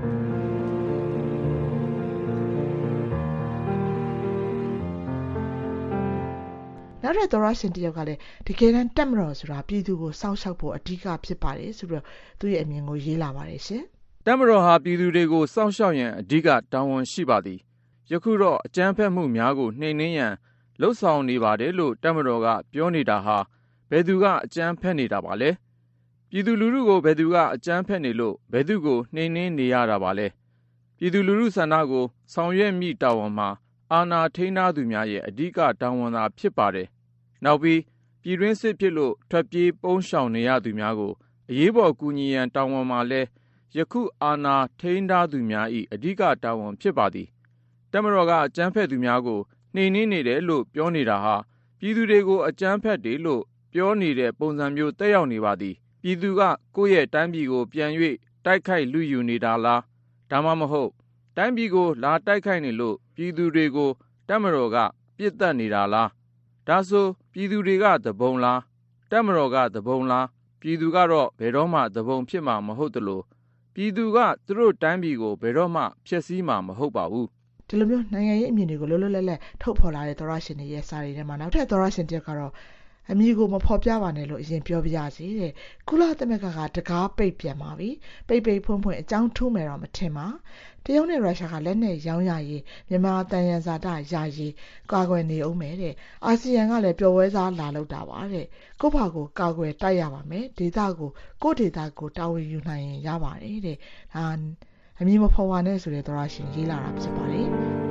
နောက်တဲ့သောရရှင်တယောက်ကလည်းတကယ်တမ်းတက်မတော်ဆိုတာပြည်သူကိုစောင့်ရှောက်ဖို့အဓိကဖြစ်ပါတယ်ဆိုပြီးတော့သူ့ရဲ့အမြင်ကိုရေးလာပါတယ်ရှင်တပ်မတော်ဟာပြည်သူတွေကိုစောင့်ရှောက်ရန်အဓိကတာဝန်ရှိပါသည်ယခုတော့အကြမ်းဖက်မှုများကိုနှိမ်နင်းရန်လှုံ့ဆော်နေပါတယ်လို့တပ်မတော်ကပြောနေတာဟာဘယ်သူကအကြမ်းဖက်နေတာပါလဲပြည်သူလူထုကိုဘယ်သူကအကြမ်းဖက်နေလို့ဘယ်သူကိုနှိမ်နင်းနေရတာပါလဲပြည်သူလူထုဆန္ဒကိုဆောင်ရွက်မိတာဝန်မှာအာဏာထိန်းထားသူများရဲ့အဓိကတာဝန်သာဖြစ်ပါတယ်နောက်ပြီးပြည်တွင်းစစ်ဖြစ်လို့ထွက်ပြေးပုန်းရှောင်နေရသူများကိုအရေးပေါ်ကူညီရန်တာဝန်မှာလဲယခုအာဏာထိန်းထားသူများ၏အဓိကတာဝန်ဖြစ်ပါသည်တပ်မတော်ကအကြမ်းဖက်သူများကိုနှိမ်နင်းနေတယ်လို့ပြောနေတာဟာပြည်သူတွေကိုအကြမ်းဖက်တယ်လို့ပြောနေတဲ့ပုံစံမျိုးတက်ရောက်နေပါသည်ပြည်သူကကိုယ့်ရဲ့တိုင်းပြည်ကိုပြန်၍တိုက်ခိုက်လူယူနေတာလားဒါမှမဟုတ်တိုင်းပြည်ကိုလာတိုက်ခိုက်နေလို့ပြည်သူတွေကိုတပ်မတော်ကပြစ်တက်နေတာလားဒါဆိုပြည်သူတွေကသဘုံလားတပ်မတော်ကသဘုံလားပြည်သူကတော့ဘယ်တော့မှသဘုံဖြစ်မှာမဟုတ်သလိုပြည်သူကသူတို့တိုင်းပြည်ကိုဘယ်တော့မှဖျက်ဆီးမှာမဟုတ်ပါဘူးဒီလိုမျိုးနိုင်ငံရေးအမြင်တွေကိုလွတ်လွတ်လပ်လပ်ထုတ်ဖော်လာတဲ့သောရရှင်တွေရဲ့စာတွေထဲမှာနောက်ထပ်သောရရှင်တယောက်ကတော့အမည်ကိုမဖော်ပြပါနဲ့လို့အရင်ပြောပြရစီတဲ့ကုလသမဂ္ဂကတကားပိတ်ပြန်ပါပြီပိတ်ဖွင့်အကြောင်းထိုးမယ်တော့မထင်ပါတရုတ်နဲ့ရုရှားကလက်နဲ့ရောင်းရရေးမြန်မာတန်ရန်ဇာတယာရေးကာကွယ်နေအောင်မယ်တဲ့အာဆီယံကလည်းပျော်ပွဲစားလာလောက်တာပါတဲ့ကိုယ့်ဘာကိုကာကွယ်တိုက်ရပါမယ်ဒေသကိုဒေသကိုတာဝန်ယူနိုင်ရင်ရပါတယ်တဲ့ဒါအမည်မဖော်ပါနဲ့ဆိုတဲ့သောရရှင်ရေးလာတာဖြစ်ပါတယ်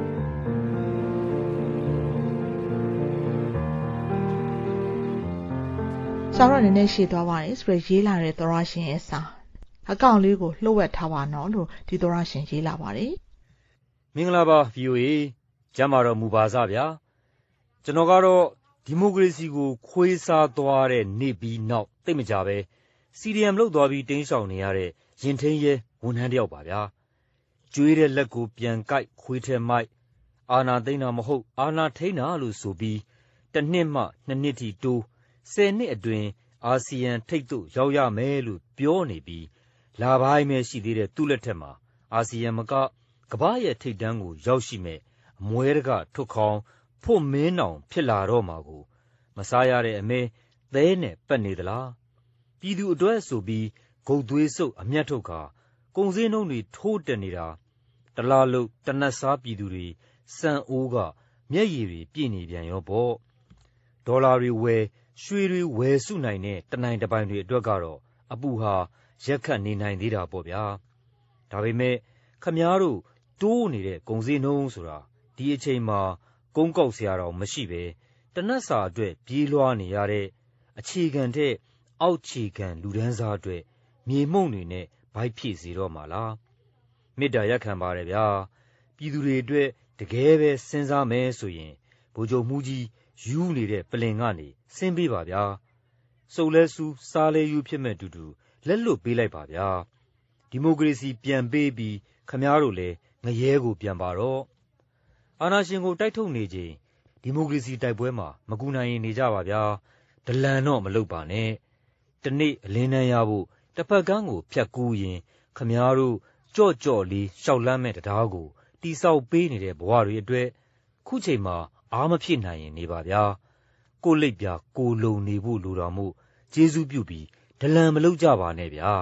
စာရနည်းနည်းရှည်သွားပါတယ်ဆိုတော့ရေးလာတဲ့သောရရှင်ရဲ့စာအကောင့်လေးကိုလှုပ်ဝက်ထားပါနော်လို့ဒီသောရရှင်ရေးလာပါတယ်မင်္ဂလာပါ VOA ကျမ်းမာတော်မူပါစားဗျာကျွန်တော်ကတော့ဒီမိုကရေစီကိုခွေးစားသွားတဲ့နေ့ပြီးနောက်သိမကြပဲ CDM လောက်သွားပြီးတင်းရှောင်နေရတဲ့ရင်ထင်းရဲဝန်ထမ်းတယောက်ပါဗျာကျွေးတဲ့လက်ကိုပြန်ကိုက်ခွေးထဲမိုက်အာနာသိန်းတာမဟုတ်အာနာထိန်းတာလို့ဆိုပြီးတစ်နှစ်မှနှစ်နှစ်ထိတိုး10နှစ်အတွင်းအာဆီယံထိပ်သို့ရောက်ရမယ်လို့ပြောနေပြီးလာပိုင်းပဲရှိသေးတဲ့သူ့လက်ထက်မှာအာဆီယံမကကမ္ဘာရဲ့ထိပ်တန်းကိုရောက်ရှိမဲ့အမွဲတကထုတ်ခေါင်းဖို့မင်းအောင်ဖြစ်လာတော့မှာကိုမစားရတဲ့အမဲသဲနဲ့ပတ်နေသလားပြည်သူအတွက်ဆိုပြီးဂုတ်သွေးစုပ်အမျက်ထုတ်ခါကုန်စည်နှုန်းတွေထိုးတက်နေတာတလားလို့တနတ်စားပြည်သူတွေစံအိုးကမျက်ရည်တွေပြည့်နေပြန်ရောပေါ့ဒေါ်လာတွေဝယ်ရွှေတွေဝယ်စုနိုင်တဲ့တနိုင်တပိုင်တွေအတွက်ကတော့အပူဟာရက်ခတ်နေနိုင်သေးတာပေါ့ဗျာဒါပေမဲ့ခမားတို့တိုးနေတဲ့ကုန်စည်နှုန်းဆိုတာဒီအချိန်မှာကုန်းကောက်စရာတော့မရှိပဲတနတ်စာအတွက်ပြေးလွှားနေရတဲ့အခြေခံတဲ့အောက်ခြေခံလူဒန်းစားအတွက်မြေမှုန့်တွေနဲ့ဗိုက်ဖြည့်စေတော့မှာလားမေတ္တာရက်ခံပါတယ်ဗျာပြည်သူတွေအတွက်တကယ်ပဲစဉ်းစားမယ်ဆိုရင်ဗိုလ်ချုပ်မှုကြီးယူနေတဲ့ပလင်ကနေဆင်းပေးပါဗျာစုပ်လဲစူးစားလဲယူဖြစ်မဲ့တူတူလက်လွတ်ပေးလိုက်ပါဗျာဒီမိုကရေစီပြန်ပေးပြီးခမားတို့လည်းငရဲကိုပြန်ပါတော့အာဏာရှင်ကိုတိုက်ထုတ်နေချိန်ဒီမိုကရေစီတိုက်ပွဲမှာမကူနိုင်ရင်နေကြပါဗျာဒလန်တော့မလုပ်ပါနဲ့တနေ့အလင်းတန်းရဖို့တစ်ဖက်ကန်းကိုဖြတ်ကူးရင်ခမားတို့ကြော့လေးရှောက်လန်းမဲ့တရားကိုတိဆောက်ပေးနေတဲ့ဘဝတွေအတွက်ခုချိန်မှာအားမဖြစ်နိုင်ရင်နေပါဗျာကိုလိပ်ပြကိုလုံနေဖို့လိုတော်မို့ကျေးဇူးပြုပြီးဒလန်မလုပ်ကြပါနဲ့ဗျာ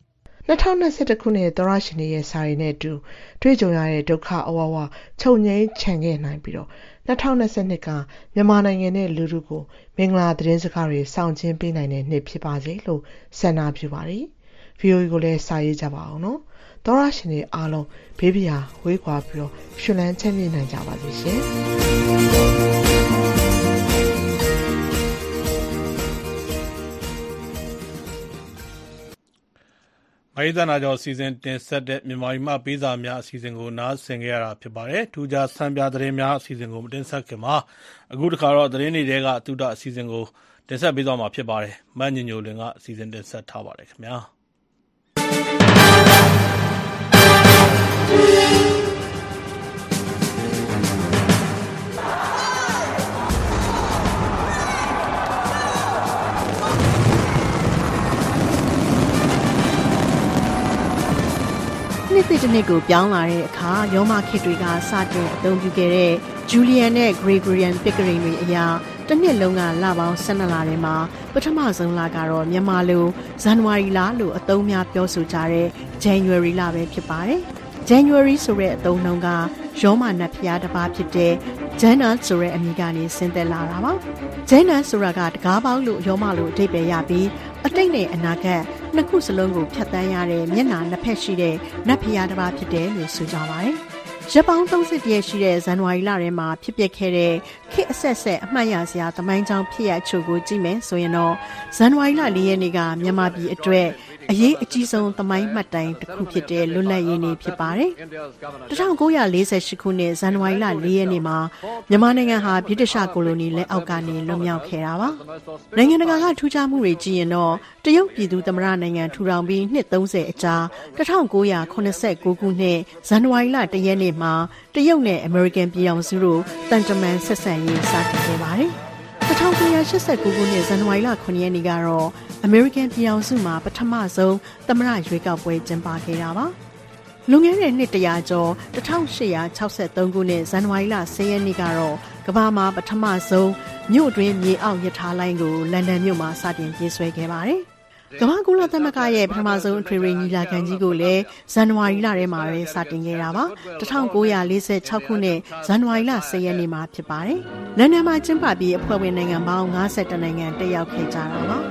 2021ခုနှစ်သောရရှင်ရဲ့စာရီနဲ့အတူတွေ့ကြုံရတဲ့ဒုက္ခအဝဝချုပ်ငြိမ်းချမ်းခဲ့နိုင်ပြီးတော့2022ကမြန်မာနိုင်ငံနဲ့လူထုကိုမင်္ဂလာသတင်းစကားတွေဆောင်ကျဉ်ပေးနိုင်တဲ့နှစ်ဖြစ်ပါစေလို့ဆန္ဒပြုပါတယ် VOA ကိုလည်းစာရေးကြပါအောင်နော်သောရရှင်တွေအားလုံးဘေးပရာဝေးကွာပြီးတော့ရှင်လန်းချမ်းမြေ့နိုင်ကြပါစေရှင်မရိသနာကျော်စီစဉ်တင်ဆက်တဲ့မြန်မာပြည်မှပေးစာများအစီအစဉ်ကိုနားဆင်ကြရတာဖြစ်ပါတယ်။ထူးခြားဆန်းပြသတင်းများအစီအစဉ်ကိုမတင်ဆက်ခင်မှာအခုတစ်ခါတော့သတင်းတွေထဲကသုတအစီအစဉ်ကိုတင်ဆက်ပေးသွားမှာဖြစ်ပါတယ်။မညညိုလင်းကအစီအစဉ်တင်ဆက်ထားပါတယ်ခင်ဗျာ။နှစ်သစ်တစ်နှစ်ကိုပြောင်းလာတဲ့အခါရောမခေတ်တွေကစတင်အသုံးပြုခဲ့တဲ့ Julian နဲ့ Gregorian ပစ်ကရိန်တွေအရာတစ်နှစ်လုံးကလပေါင်း12လထဲမှာပထမဆုံးလကတော့မြန်မာလိုဇန်နဝါရီလလို့အသုံးများပြောဆိုကြတဲ့ January လပဲဖြစ်ပါတယ်။ January ဆိုတဲ့အသုံးနှုန်းကရောမနတ်ဖျားတစ်ပါးဖြစ်တဲ့ Janus ဆိုတဲ့အမည်ကနေဆင်းသက်လာတာပါ။ Janus ဆိုတာကတကားပေါင်းလို့ရောမလို့အဓိပ္ပာယ်ရပြီးအတိတ်နဲ့အနာဂတ်နှစ်ခုစလုံးကိုဖြတ်သန်းရတဲ့မျက်နှာနှစ်ဖက်ရှိတဲ့နတ်ဖျားတစ်ပါးဖြစ်တယ်လို့ဆိုကြပါတယ်။ရက်ပေါင်း30ရက်ရှိတဲ့ဇန်နဝါရီလထဲမှာဖြစ်ပျက်ခဲ့တဲ့ခေတ်အဆက်ဆက်အမှတ်ရစရာသမိုင်းကြောင်းဖြစ်ရချို့ကိုကြည့်မယ်ဆိုရင်တော့ဇန်နဝါရီလ4ရက်နေ့ကမြန်မာပြည်အတွက်အရေးအကြီးဆုံးသမိုင်းမှတ်တိုင်တစ်ခုဖြစ်တဲ့လွတ်လပ်ရေးနေ့ဖြစ်ပါတယ်။1948ခုနှစ်ဇန်နဝါရီလ4ရက်နေ့မှာမြန်မာနိုင်ငံဟာဗြိတိရှကိုလိုနီလက်အောက်ကနေလွတ်မြောက်ခဲ့တာပါ။နိုင်ငံတကာကထူးခြားမှုတွေကြည့်ရင်တော့တရုတ်ပြည်သူသမ္မတနိုင်ငံထူထောင်ပြီးနှစ်30အကြာ1989ခုနှစ်ဇန်နဝါရီလ1ရက်နေ့မှာတရုတ်နဲ့အမေရိကန်ပြည်အောင်စုတို့တန်တမန်ဆက်ဆံရေးစတင်ခဲ့ပါတယ်။1989ခုနှစ်ဇန်နဝါရီလ9ရက်နေ့ကတော့အမေရိကန်ပြည်အောင်စုမှာပထမဆုံးသမ္မတရွေးကောက်ပွဲကျင်းပခဲ့တာပါ။လွန်ခဲ့တဲ့နှစ်100ကျော်1863ခုနှစ်ဇန်နဝါရီလ10ရက်နေ့ကတော့ကမ္ဘာမှာပထမဆုံးမြို့အတွင်းမြေအောက်ရထားလိုင်းကိုလန်ဒန်မြို့မှာစတင်ပြေးဆွဲခဲ့ပါတယ်။ကမ္ဘာကုလသမဂ္ဂရဲ့ပထမဆုံးအထွေထွေညီလာခံကြီးကိုလည်းဇန်နဝါရီလထဲမှာပဲစတင်ခဲ့တာပါ။1946ခုနှစ်ဇန်နဝါရီလ10ရက်နေ့မှာဖြစ်ပါတယ်။လန်ဒန်မှာကျင်းပပြီးအဖွဲ့ဝင်နိုင်ငံပေါင်း52နိုင်ငံတက်ရောက်ခဲ့ကြတာပါ။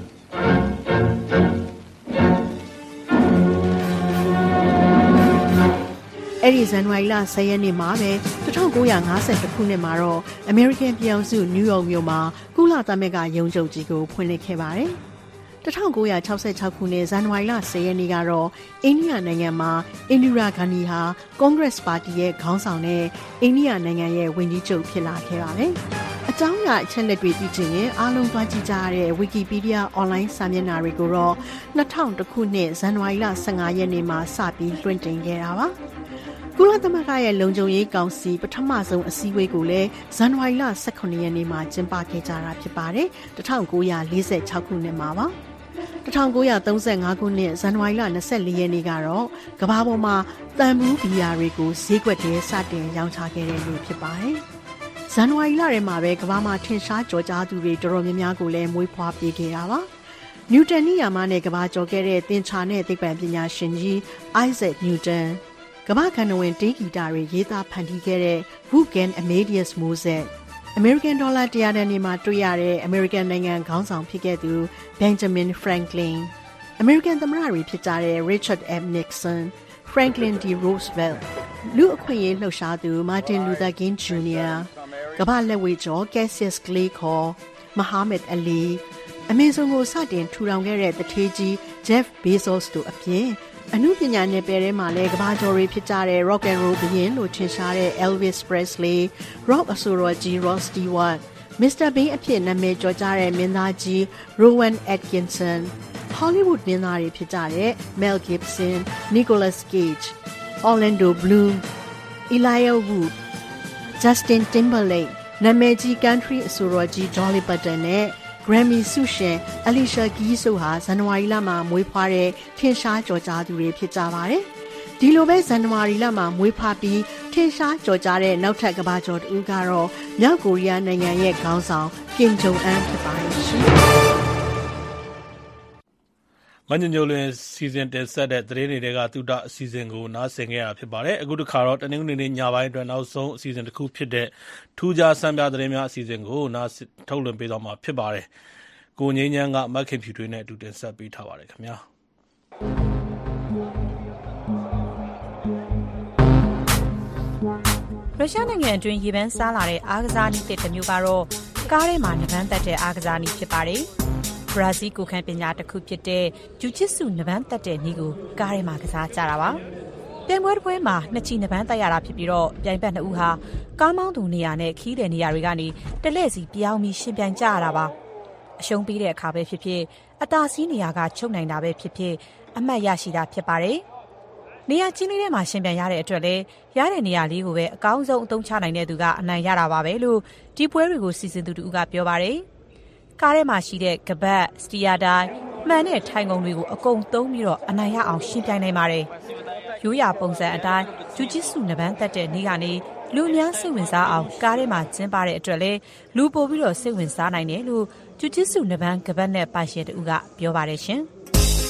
အဲ့ဒီဇန်နဝါရီလ10ရက်နေ့မှာပဲ1952ခုနှစ်မှာတော့အမေရိကန်ပြည်ထောင်စုနယူးယောက်မြို့မှာကုလသမဂ္ဂရုံးချုပ်ကြီးကိုဖွင့်လှစ်ခဲ့ပါတယ်။1966ခုနှစ်ဇန်နဝါရီလ10ရက်နေ့ကတော့အိန္ဒိယနိုင်ငံမှာအင်ဒီရာဂန္ဒီဟာကွန်ဂရက်ပါတီရဲ့ခေါင်းဆောင်နဲ့အိန္ဒိယနိုင်ငံရဲ့ဝန်ကြီးချုပ်ဖြစ်လာခဲ့ပါတယ်။အကြောင်းအရာအချက်လက်တွေသိချင်ရင်အားလုံးသွားကြည့်ကြရတဲ့ Wikipedia online စာမျက်နှာတွေကိုတော့2001ခုနှစ်ဇန်နဝါရီလ15ရက်နေ့မှာစပြီးလွှင့်တင်ခဲ့တာပါ။ကုလသမဂ္ဂရဲ့လုံခြုံရေးကောင်စီပထမဆုံးအစည်းအဝေးကိုလည်းဇန်နဝါရီလ18ရက်နေ့မှာကျင်းပခဲ့ကြတာဖြစ်ပါတယ်1946ခုနှစ်မှာပါ1935ခုနှစ်ဇန်နဝါရီလ24ရက်နေ့ကတော့ကမ္ဘာပေါ်မှာတန်ဘူးဘီယာတွေကိုဈေးကွက်ထဲစတင်ရောင်းချခဲ့တဲ့နေ့ဖြစ်ပါတယ်ဇန်နဝါရီလထဲမှာပဲကမ္ဘာမှာထင်ရှားကျော်ကြားသူတွေတော်တော်များများကိုလည်းမွေးဖွားပေးခဲ့တာပါနျူတန်နိယာမနဲ့ကမ္ဘာကျော်ခဲ့တဲ့သင်္ချာနဲ့သိပ္ပံပညာရှင်ကြီး Isaac Newtonကမ္ဘာကဏ္ဍဝင်တေးဂီတတွေရေးသားဖန်တီးခဲ့တဲ့ Wolfgang Amadeus Mozart အမေရိကန်ဒေါ်လာ100တန်နေမှာတွေ့ရတဲ့အမေရိကန်နိုင်ငံခေါင်းဆောင်ဖြစ်ခဲ့သူ Benjamin Franklin အမေရိကန်သမ္မတတွေဖြစ်ကြတဲ့ Richard M. Nixon, Franklin D. Roosevelt လူအခွင့်အရေးလှုပ်ရှားသူ Martin Luther King Jr. ကမ္ဘာလက်ဝှေ့ကျော် Cassius Clay ခေါ် Muhammad Ali အမေဇုံကိုစတင်ထူထောင်ခဲ့တဲ့တထေးကြီး Jeff Bezos တို့အပြင်အမှုပညာနယ်ပယ်ထဲမှာလည်းကမ္ဘာကျော်တွေဖြစ်ကြတဲ့ Rock and Roll ဘုရင်လို့ထင်ရှားတဲ့ Elvis Presley, Rock အဆိုတော်ကြီး Rod Stewart, Mr. Bean အဖြစ်နာမည်ကျော်ကြတဲ့မင်းသားကြီး Rowan Atkinson, Hollywood မင်းသားတွေဖြစ်ကြတဲ့ Mel Gibson, Nicolas Cage, Orlando Bloom, Elijah Wood, Justin Timberlake, နာမည်ကြီး Country အဆိုတော်ကြီး Dolly Parton နဲ့Grammy ဆုရှင် Alicia Keys တို့ဟာဇန်နဝါရီလမှာမွေးဖွားတဲ့ထင်ရှားကျော်ကြားသူတွေဖြစ်ကြပါတယ်။ဒီလိုပဲဇန်နဝါရီလမှာမွေးဖွားပြီးထင်ရှားကျော်ကြားတဲ့နောက်ထပ်ကမ္ဘာကျော်တူကတော့မြောက်ကိုရီးယားနိုင်ငံရဲ့ခေါင်းဆောင် Kim Jong Un ဖြစ်ပါတယ်ရှင်။မညညိုလင်းစီစဉ်တင်ဆက်တဲ့သတင်းတွေကသူတအစီအစဉ်ကိုနားဆင်ခဲ့ရဖြစ်ပါတယ်။အခုတစ်ခါတော့တနင်္ဂနွေနေ့ညပိုင်းအတွက်နောက်ဆုံးအစီအစဉ်တစ်ခုဖြစ်တဲ့ထူးခြားစံပြသတင်းများအစီအစဉ်ကိုနားထုတ်လွှင့်ပေးသွားမှာဖြစ်ပါတယ်။ကိုငင်းချမ်းကမက်ခင်ဖြူတွေနဲ့အတူတင်ဆက်ပေးထားပါတယ်ခင်ဗျာ။ရုရှားနိုင်ငံအတွင်းရေပန်းစားလာတဲ့အားကစားနည်းတစ်မျိုးကတော့ကားထဲမှာနဗန်းတက်တဲ့အားကစားနည်းဖြစ်ပါတယ်။ဘရာဇီးကိုခံပညာတစ်ခုဖြစ်တဲ့ဂျူချစ်စုနဗန်းတက်တဲ့နည်းကိုကားထဲမှာကစားကြတာပါ။ပြိုင်ပွဲတစ်ပွဲမှာနှစ်ချီနဗန်းတက်ရတာဖြစ်ပြီးတော့ပြိုင်ဘက်နှစ်ဦးဟာကားမောင်းသူနေရာနဲ့ခီးတဲ့နေရာတွေကနေတလဲစီပြောင်းပြီးရှင်ပြိုင်ကြရတာပါ။အရှုံးပေးတဲ့အခါပဲဖြစ်ဖြစ်အသာစီးနေရာကချုပ်နိုင်တာပဲဖြစ်ဖြစ်အမှတ်ရရှိတာဖြစ်ပါတယ်။နေရာချင်းလေးထဲမှာရှင်ပြိုင်ရတဲ့အတွက်လည်းရတဲ့နေရာလေးကိုပဲအကောင်းဆုံးအသုံးချနိုင်တဲ့သူကအနိုင်ရတာပါပဲလို့ဒီပွဲတွေကိုစီစဉ်သူတူကပြောပါတယ်။ကားထဲမှာရှိတဲ့ကပတ်စတီယာတိုင်းမှန်တဲ့ထိုင်ကုန်တွေကိုအကုန်သုံးပြီးတော့အနိုင်ရအောင်ရှင်ပြိုင်နိုင်ပါတယ်။ရိုးရာပုံစံအတိုင်းဂျူဂျစ်စုနဗန်းတက်တဲ့နေ့ကနေလူအများစိတ်ဝင်စားအောင်ကားထဲမှာကျင်းပတဲ့အတွက်လည်းလူပိုပြီးတော့စိတ်ဝင်စားနိုင်တယ်လို့ဂျူဂျစ်စုနဗန်းကပတ်နဲ့ပိုင်ရှင်တူကပြောပါတယ်ရှင်။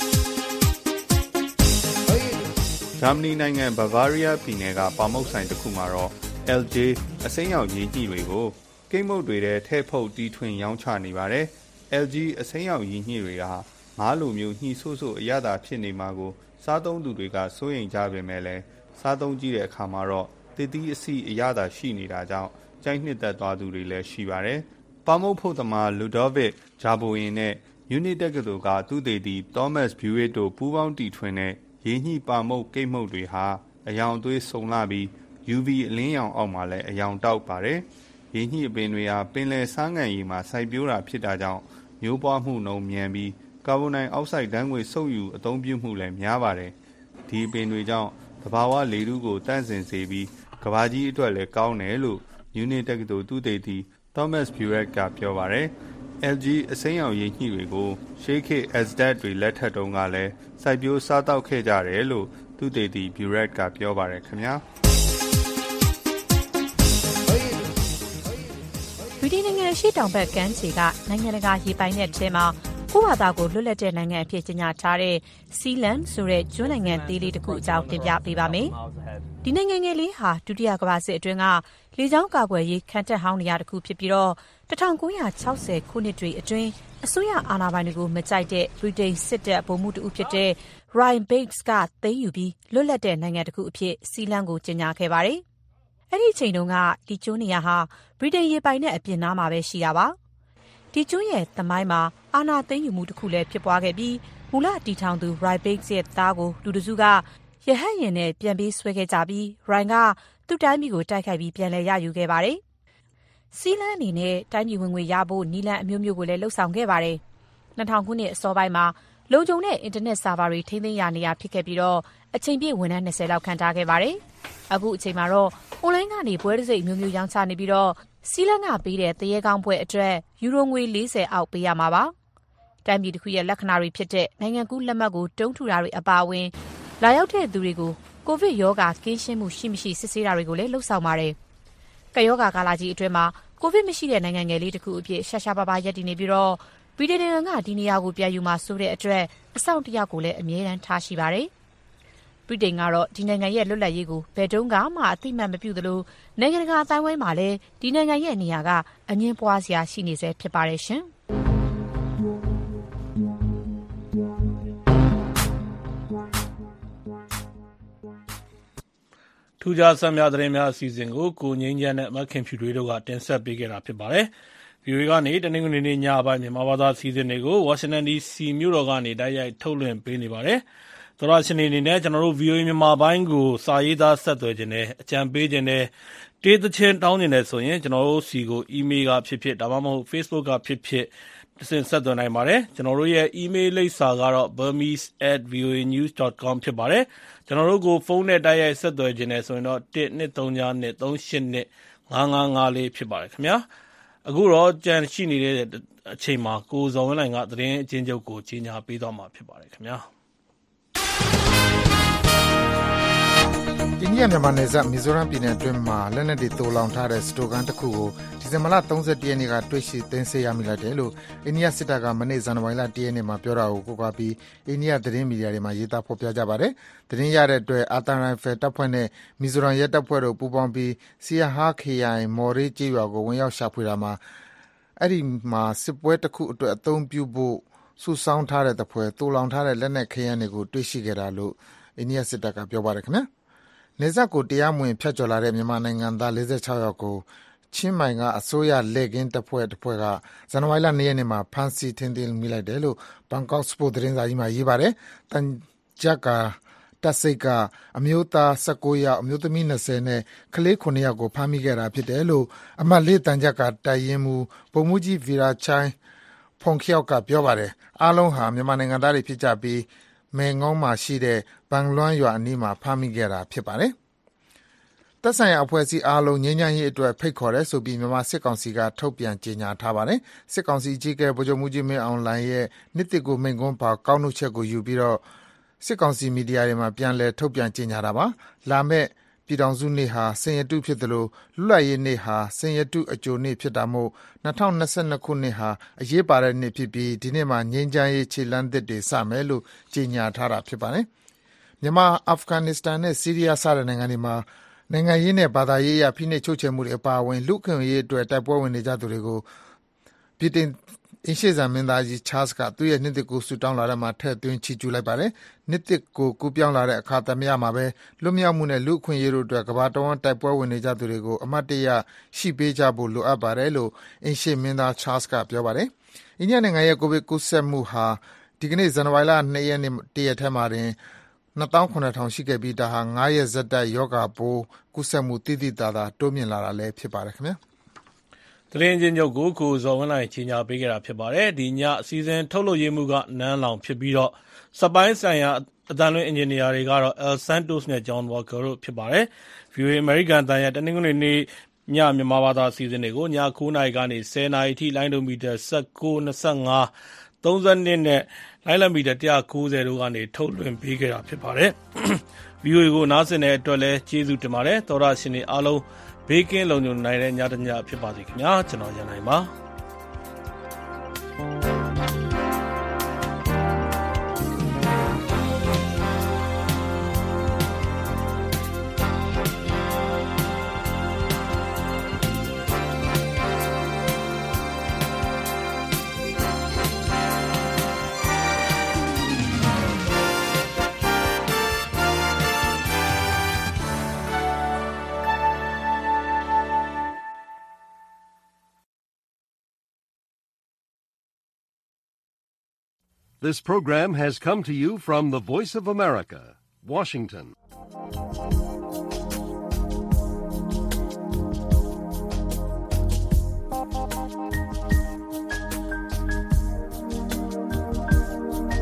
ဂျာမနီနိုင်ငံဘဗားရီးယားပြည်နယ်ကပါမုတ်ဆိုင်တစ်ခုမှာတော့ LJ အစိမ်းရောင်ရည်ညှိတွေကိုကိတ်မုတ်တွေထဲထည့်ဖုတ်တီးထွင်ရောင်းချနေပါတယ်။ LG အစိမ်းရောင်ရည်ညှိတွေဟာငါးလိုမျိုးညှိဆိုးဆိုးအရသာဖြစ်နေမှာကိုစားသုံးသူတွေကစိုးရိမ်ကြပေမဲ့လည်းစားသုံးကြည့်တဲ့အခါမှာတော့တည်တည်အစီအရသာရှိနေတာကြောင့်ကြိုက်နှစ်သက်သွားသူတွေလည်းရှိပါတယ်။ပါမုတ်ဖို့သမားလူဒေါဗစ်ဂျာဘိုရင်နဲ့ယူနစ်တက္ကသိုလ်ကသူတေတီသောမတ်ဘျူရစ်တို့ပူးပေါင်းတီထွင်တဲ့ရည်ညှိပါမုတ်ကိတ်မုတ်တွေဟာအယောင်အသွေးစုံလာပြီး UV အလင်းရောင်အောက်မှာလည်းအယောင်တောက်ပါတယ်။ရည်ညှိအပင်တွေဟာပင်လယ်ဆားငံရည်မှာစိုက်ပျိုးတာဖြစ်တာကြောင့်မျိုးပွားမှုနှုန်းမြန်ပြီးကာဗွန်ဒိုင်အောက်ဆိုက်ဓာတ်ငွေ့စုပ်ယူအသုံးပြုမှုလည်းများပါတယ်။ဒီအပင်တွေကြောင့်သဘာဝလေထုကိုတန့်စင်စေပြီးကမ္ဘာကြီးအတွက်လည်းကောင်းတယ်လို့ယူနစ်တက္ကသိုလ်သူတေတီသောမတ်ဘျူရက်ကပြောပါတယ်။ LG အစိမ်းရောင်ရည်ညှိတွေကိုရှေးခေတ် Aztec တွေလက်ထက်တုန်းကလည်းစိုက်ပျိုးစားတောက်ခဲ့ကြတယ်လို့သူတေတီဘျူရက်ကပြောပါတယ်ခင်ဗျာ။ဗြိတိန်နိုင်ငံရှေ့တောင်ဘက်ကမ်းခြေကနိုင်ငံတကာရေပိုင်နက်ထဲမှာကိုယ့်ဘာသာကိုလွတ်လပ်တဲ့နိုင်ငံအဖြစ်ကြေညာထားတဲ့ Sealand ဆိုတဲ့ကျွန်းနိုင်ငံသေးလေးတစ်ခုအကြောင်းတင်ပြပေးပါမယ်။ဒီနိုင်ငံငယ်လေးဟာဒုတိယကမ္ဘာစစ်အတွင်းကလေကြောင်းကာကွယ်ရေးခံတပ်ဟောင်းနေရာတစ်ခုဖြစ်ပြီးတော့1960ခုနှစ်တွေအတွင်းအစိုးရအာဏာပိုင်တွေကိုမကြိုက်တဲ့ဗြိတိန်စစ်တပ်ဗိုလ်မှူးတဦးဖြစ်တဲ့ Ryan Bates ကသိမ်းယူပြီးလွတ်လပ်တဲ့နိုင်ငံတစ်ခုအဖြစ် Sealand ကိုကြေညာခဲ့ပါတယ်။အဲ့ဒီအချိန်တုန်းကဒီကျွန်းနေရာဟာဗြိတိန်ရေပိုင်နက်အပြင်နားမှာပဲရှိတာပါ။ဒီကျွန်းရဲ့သမိုင်းမှာအာဏာသိမ်းယူမှုတစ်ခုလည်းဖြစ်ပွားခဲ့ပြီးမူလတည်ထောင်သူ Ryan Bates ရဲ့သားကိုလူတစုကရဟတ်ယာဉ်နဲ့ပြန်ပြီးဆွဲခဲ့ကြပြီး Ryan ကသူ့တိုင်းပြည်ကိုတိုက်ခိုက်ပြီးပြန်လည်ရယူခဲ့ပါတယ်။ Sealand အနေနဲ့တိုင်းပြည်ဝင်ငွေရဖို့နည်းလမ်းအမျိုးမျိုးကိုလည်းလှုပ်ဆောင်ခဲ့ပါတယ်။2000ခုနှစ်အစောပိုင်းမှာလုံခြုံတဲ့အင်တာနက်ဆာဗာတွေထိန်းသိမ်းရနေရဖြစ်ခဲ့ပြီးတော့အချိန်ပြည့်ဝန်ထမ်း20လောက်ခန့်ထားခဲ့ပါတယ်။အခုအချိန်မှာတော့ online ကနေပွဲတစ်စိတ်မျိုးမျိုးရောင်းချနေပြီးတော့Sealand ကပေးတဲ့တရေကောင်းပွဲအတွက်ယူရိုငွေ40အောက်ပေးရမှာပါ။တိုင်းပြည်တစ်ခုရဲ့လက္ခဏာတွေဖြစ်တဲ့နိုင်ငံကူးလက်မှတ်ကိုတုံးထူတာတွေအပါအဝင်လာရောက်တဲ့သူတွေကိုကိုဗစ်ရောဂါကင်းရှင်းမှုရှိမရှိစစ်ဆေးတာတွေကိုလည်းလှုပ်ဆောင်ပါတယ်။ကပ်ရောဂါကာလကြီးအတွင်းမှာကိုဗစ်မရှိတဲ့နိုင်ငံငယ်လေးတစ်ခုအဖြစ်ရှာရှာပါပါရပ်တည်နေပြီးတော့ဗြိတိန်နိုင်ငံကဒီနေရာကိုပြန်ယူမှာဆိုတဲ့အတွက်အဆောင်တယောက်ကိုလည်းအမြဲတမ်းထားရှိပါတယ်။ဗြိတိန်ကတော့ဒီနိုင်ငံရဲ့လွတ်လပ်ရေးကိုဘယ်တုန်းကမှအသိမှတ်မပြုသလိုနိုင်ငံတကာအတိုင်းအဝိုင်းမှာလည်းဒီနိုင်ငံရဲ့နေရာကအငြင်းပွားစရာရှိနေစေဖြစ်ပါတယ်ရှင်။ထူးခြားဆန်းများသတင်းများအစီအစဉ်ကိုကိုငိမ့်ချမ်းနဲ့မခင်ဖြူတွေတို့ကတင်ဆက်ပေးခဲ့တာဖြစ်ပါတယ်။ VOA ကနေတနင်္ဂနွေနေ့ညပိုင်းမြန်မာဘာသာအစီအစဉ်တွေကိုဝါရှင်တန် DC မြို့တော်ကနေတိုက်ရိုက်ထုတ်လွှင့်ပေးနေပါတယ်။သောရရှင်အနေနဲ့ကျွန်တော်တို့ VOA မြန်မာပိုင်းကိုစာရေးသားဆက်သွယ်ခြင်းနဲ့အကြံပေးခြင်းနဲ့တေးသချင်းတောင်းခြင်းနဲ့ဆိုရင်ကျွန်တော်တို့စီကို email ကဖြစ်ဖြစ်ဒါမှမဟုတ် Facebook ကဖြစ်ဖြစ်ဆက်သွယ်နိုင်ပါတယ်။ကျွန်တော်တို့ရဲ့ email လိပ်စာကတော့ burmese@voanews.com ဖြစ်ပါတယ်။ကျွန်တော်တို့ကိုဖုန်းနဲ့တိုက်ရိုက်ဆက်သွယ်ခြင်းနဲ့ဆိုရင်တော့12393825554ဖြစ်ပါတယ်ခင်ဗျာ။အခုတော့ကြံရှိနေတဲ့အချိန်မှာကိုဇော်ဝင်းနိုင်ကသတင်းအချင်းချုပ်ကိုကြီးညာပေးသွားမှာဖြစ်ပါတယ်ခင်ဗျာ။အိန္ဒိယမြန်မာနယ်စပ်မီဇိုရမ်ပြည်နယ်အတွင်းမှာလက်နက်တွေသိုလှောင်ထားတဲ့စတိုကန်တစ်ခုကိုဒီဇင်ဘာလ31ရက်နေ့ကတွေ့ရှိသိမ်းဆည်းရမိလိုက်တယ်လို့အိန္ဒိယစစ်တပ်ကမနေ့ဇန်နဝါရီလ1ရက်နေ့မှာပြောတာကိုကိုးကားပြီးအိန္ဒိယသတင်းမီဒီယာတွေမှာရေးသားဖော်ပြကြပါတယ်။သတင်းရတဲ့အတွက်အာသံရိုင်ဖယ်တပ်ဖွဲ့နဲ့မီဇိုရမ်ရဲတပ်ဖွဲ့တို့ပူးပေါင်းပြီးစီယာဟာခရိုင်မော်ရေးကျေးရွာကိုဝင်ရောက်ရှာဖွေတာမှာအဲ့ဒီမှာစစ်ပွဲတစ်ခုအတွက်အသုံးပြုဖို့စုဆောင်းထားတဲ့တပွဲသိုလှောင်ထားတဲ့လက်နက်ခဲယမ်းတွေကိုတွေ့ရှိခဲ့တာလို့အိန္ဒိယစစ်တပ်ကပြောပါတယ်ခင်ဗျာ။နယ်စပ်ကိုတရားမဝင်ဖြတ်ကျော်လာတဲ့မြန်မာနိုင်ငံသား46ယောက်ကိုချင်းမိုင်ကအစိုးရလက်ကင်းတပ်ဖွဲ့ကဇန်နဝါရီလ2ရက်နေ့မှာဖမ်းဆီးထိန်းသိမ်းမိလိုက်တယ်လို့ဘန်ကောက်စပို့သတင်းစာကြီးမှာရေးပါတယ်။တန်ဂျက်ကာတပ်စိတ်ကအမျိုးသား19ယောက်အမျိုးသမီး20နဲ့ကလေး9ယောက်ကိုဖမ်းမိခဲ့တာဖြစ်တယ်လို့အမှတ်4တန်ဂျက်ကာတိုက်ရင်မူဗိုလ်မှူးကြီးဗီရာချိုင်းဖုန်ခေယောက်ကပြောပါတယ်။အားလုံးဟာမြန်မာနိုင်ငံသားတွေဖြစ်ကြပြီးမဲငေါင်းမှာရှိတဲ့ဘန်လွမ်းရွာအနီးမှာဖမ်းမိခဲ့တာဖြစ်ပါတယ်။သက်ဆိုင်ရာအဖွဲ့အစည်းအားလုံးငြိမ်းချမ်းရေးအတွက်ဖိတ်ခေါ်တယ်ဆိုပြီးမြန်မာစစ်ကောင်စီကထုတ်ပြန်ကြေညာထားပါတယ်။စစ်ကောင်စီအကြီးအကဲဗိုလ်ချုပ်မှူးကြီးမင်းအောင်လှိုင်ရဲ့နှစ်တစ်ကိုမိန့်ခွန်းပါကောက်နှုတ်ချက်ကိုယူပြီးတော့စစ်ကောင်စီမီဒီယာတွေမှာပြန်လည်ထုတ်ပြန်ကြေညာတာပါ။လာမယ့်ပြည်ထောင်စုနေ့ဟာစင်ရတုဖြစ်တယ်လို့လွတ်လပ်ရေးနေ့ဟာစင်ရတုအကြိုနေ့ဖြစ်တာမို့2022ခုနှစ်ဟာအရေးပါတဲ့နှစ်ဖြစ်ပြီးဒီနေ့မှာငြိမ်းချမ်းရေးခြေလှမ်းသစ်တွေစမယ်လို့ကြေညာထားတာဖြစ်ပါတယ်။မြန်မာအာဖဂန်နစ္စတန်နဲ့ဆီးရီးယားစတဲ့နိုင်ငံတွေမှာနိုင်ငံရေးနဲ့ဘာသာရေးအရဖိနှိပ်ချုပ်ချယ်မှုတွေအပါအဝင်လူ့အခွင့်အရေးအတွက်တိုက်ပွဲဝင်နေကြသူတွေကိုဗြိတိန်အင်းရှေ့စံမင်းသားကြီးချားစ်ကသူ့ရဲ့နှစ်သစ်ကိုဆူတောင်းလာတဲ့မှာထည့်သွင်းချီးကျူးလိုက်ပါတယ်။နှစ်သစ်ကိုကူးပြောင်းလာတဲ့အခါသမယမှာပဲလွတ်မြောက်မှုနဲ့လူ့အခွင့်အရေးတို့အတွက်ကမ္ဘာတော်ဝန်တိုက်ပွဲဝင်နေကြသူတွေကိုအမတ်တရရှိပေးကြဖို့လိုအပ်ပါတယ်လို့အင်းရှေ့မင်းသားချားစ်ကပြောပါတယ်။အိန္ဒိယနိုင်ငံရဲ့ကိုဗစ်ကူးစက်မှုဟာဒီကနေ့ဇန်နဝါရီလ2ရက်နေ့တရက်ထဲမှာတင်2,700ရှိခဲ့ပြီးဒါဟာ9ရက်ဆက်တိုက်ယောဂပိုးကူးစက်မှုတိတိသာသာတိုးမြင့်လာတာလည်းဖြစ်ပါတယ်ခင်ဗျာ။သတင်းချင်းချုပ်ကိုဇော်ဝင်းနိုင်ကြီးညာပေးခဲ့တာဖြစ်ပါတယ်။ဒီညအစီအစဉ်ထုတ်လုပ်ရေးမှုကနန်းလောင်ဖြစ်ပြီးတော့စပိုင်းဆိုင်ရာအတန်လွင်အင်ဂျင်နီယာတွေကတော့ El Santos နဲ့ John Walker တို့ဖြစ်ပါတယ်။ VOA American တန်ရဲ့တနင်္ဂနွေနေ့ညမြန်မာဘာသာအစီအစဉ်တွေကိုည9:00နာရီကနေ10:00နာရီထိလိုင်းဒိုမီတာ19, 25, 32နဲ့လိုင်းလံမီတာ190တို့ကနေထုတ်လွှင့်ပေးခဲ့တာဖြစ်ပါတယ်။ VOA ကိုနားဆင်တဲ့အတွက်လည်းကျေးဇူးတင်ပါတယ်။သောရရှင်တွေအားလုံးဘေးကင်းလုံခြုံနိုင်တဲ့ညတစ်ညဖြစ်ပါစေခင်ဗျာ။ကျွန်တော်ရန်နိုင်ပါ။ This program has come to you from the Voice of America, Washington.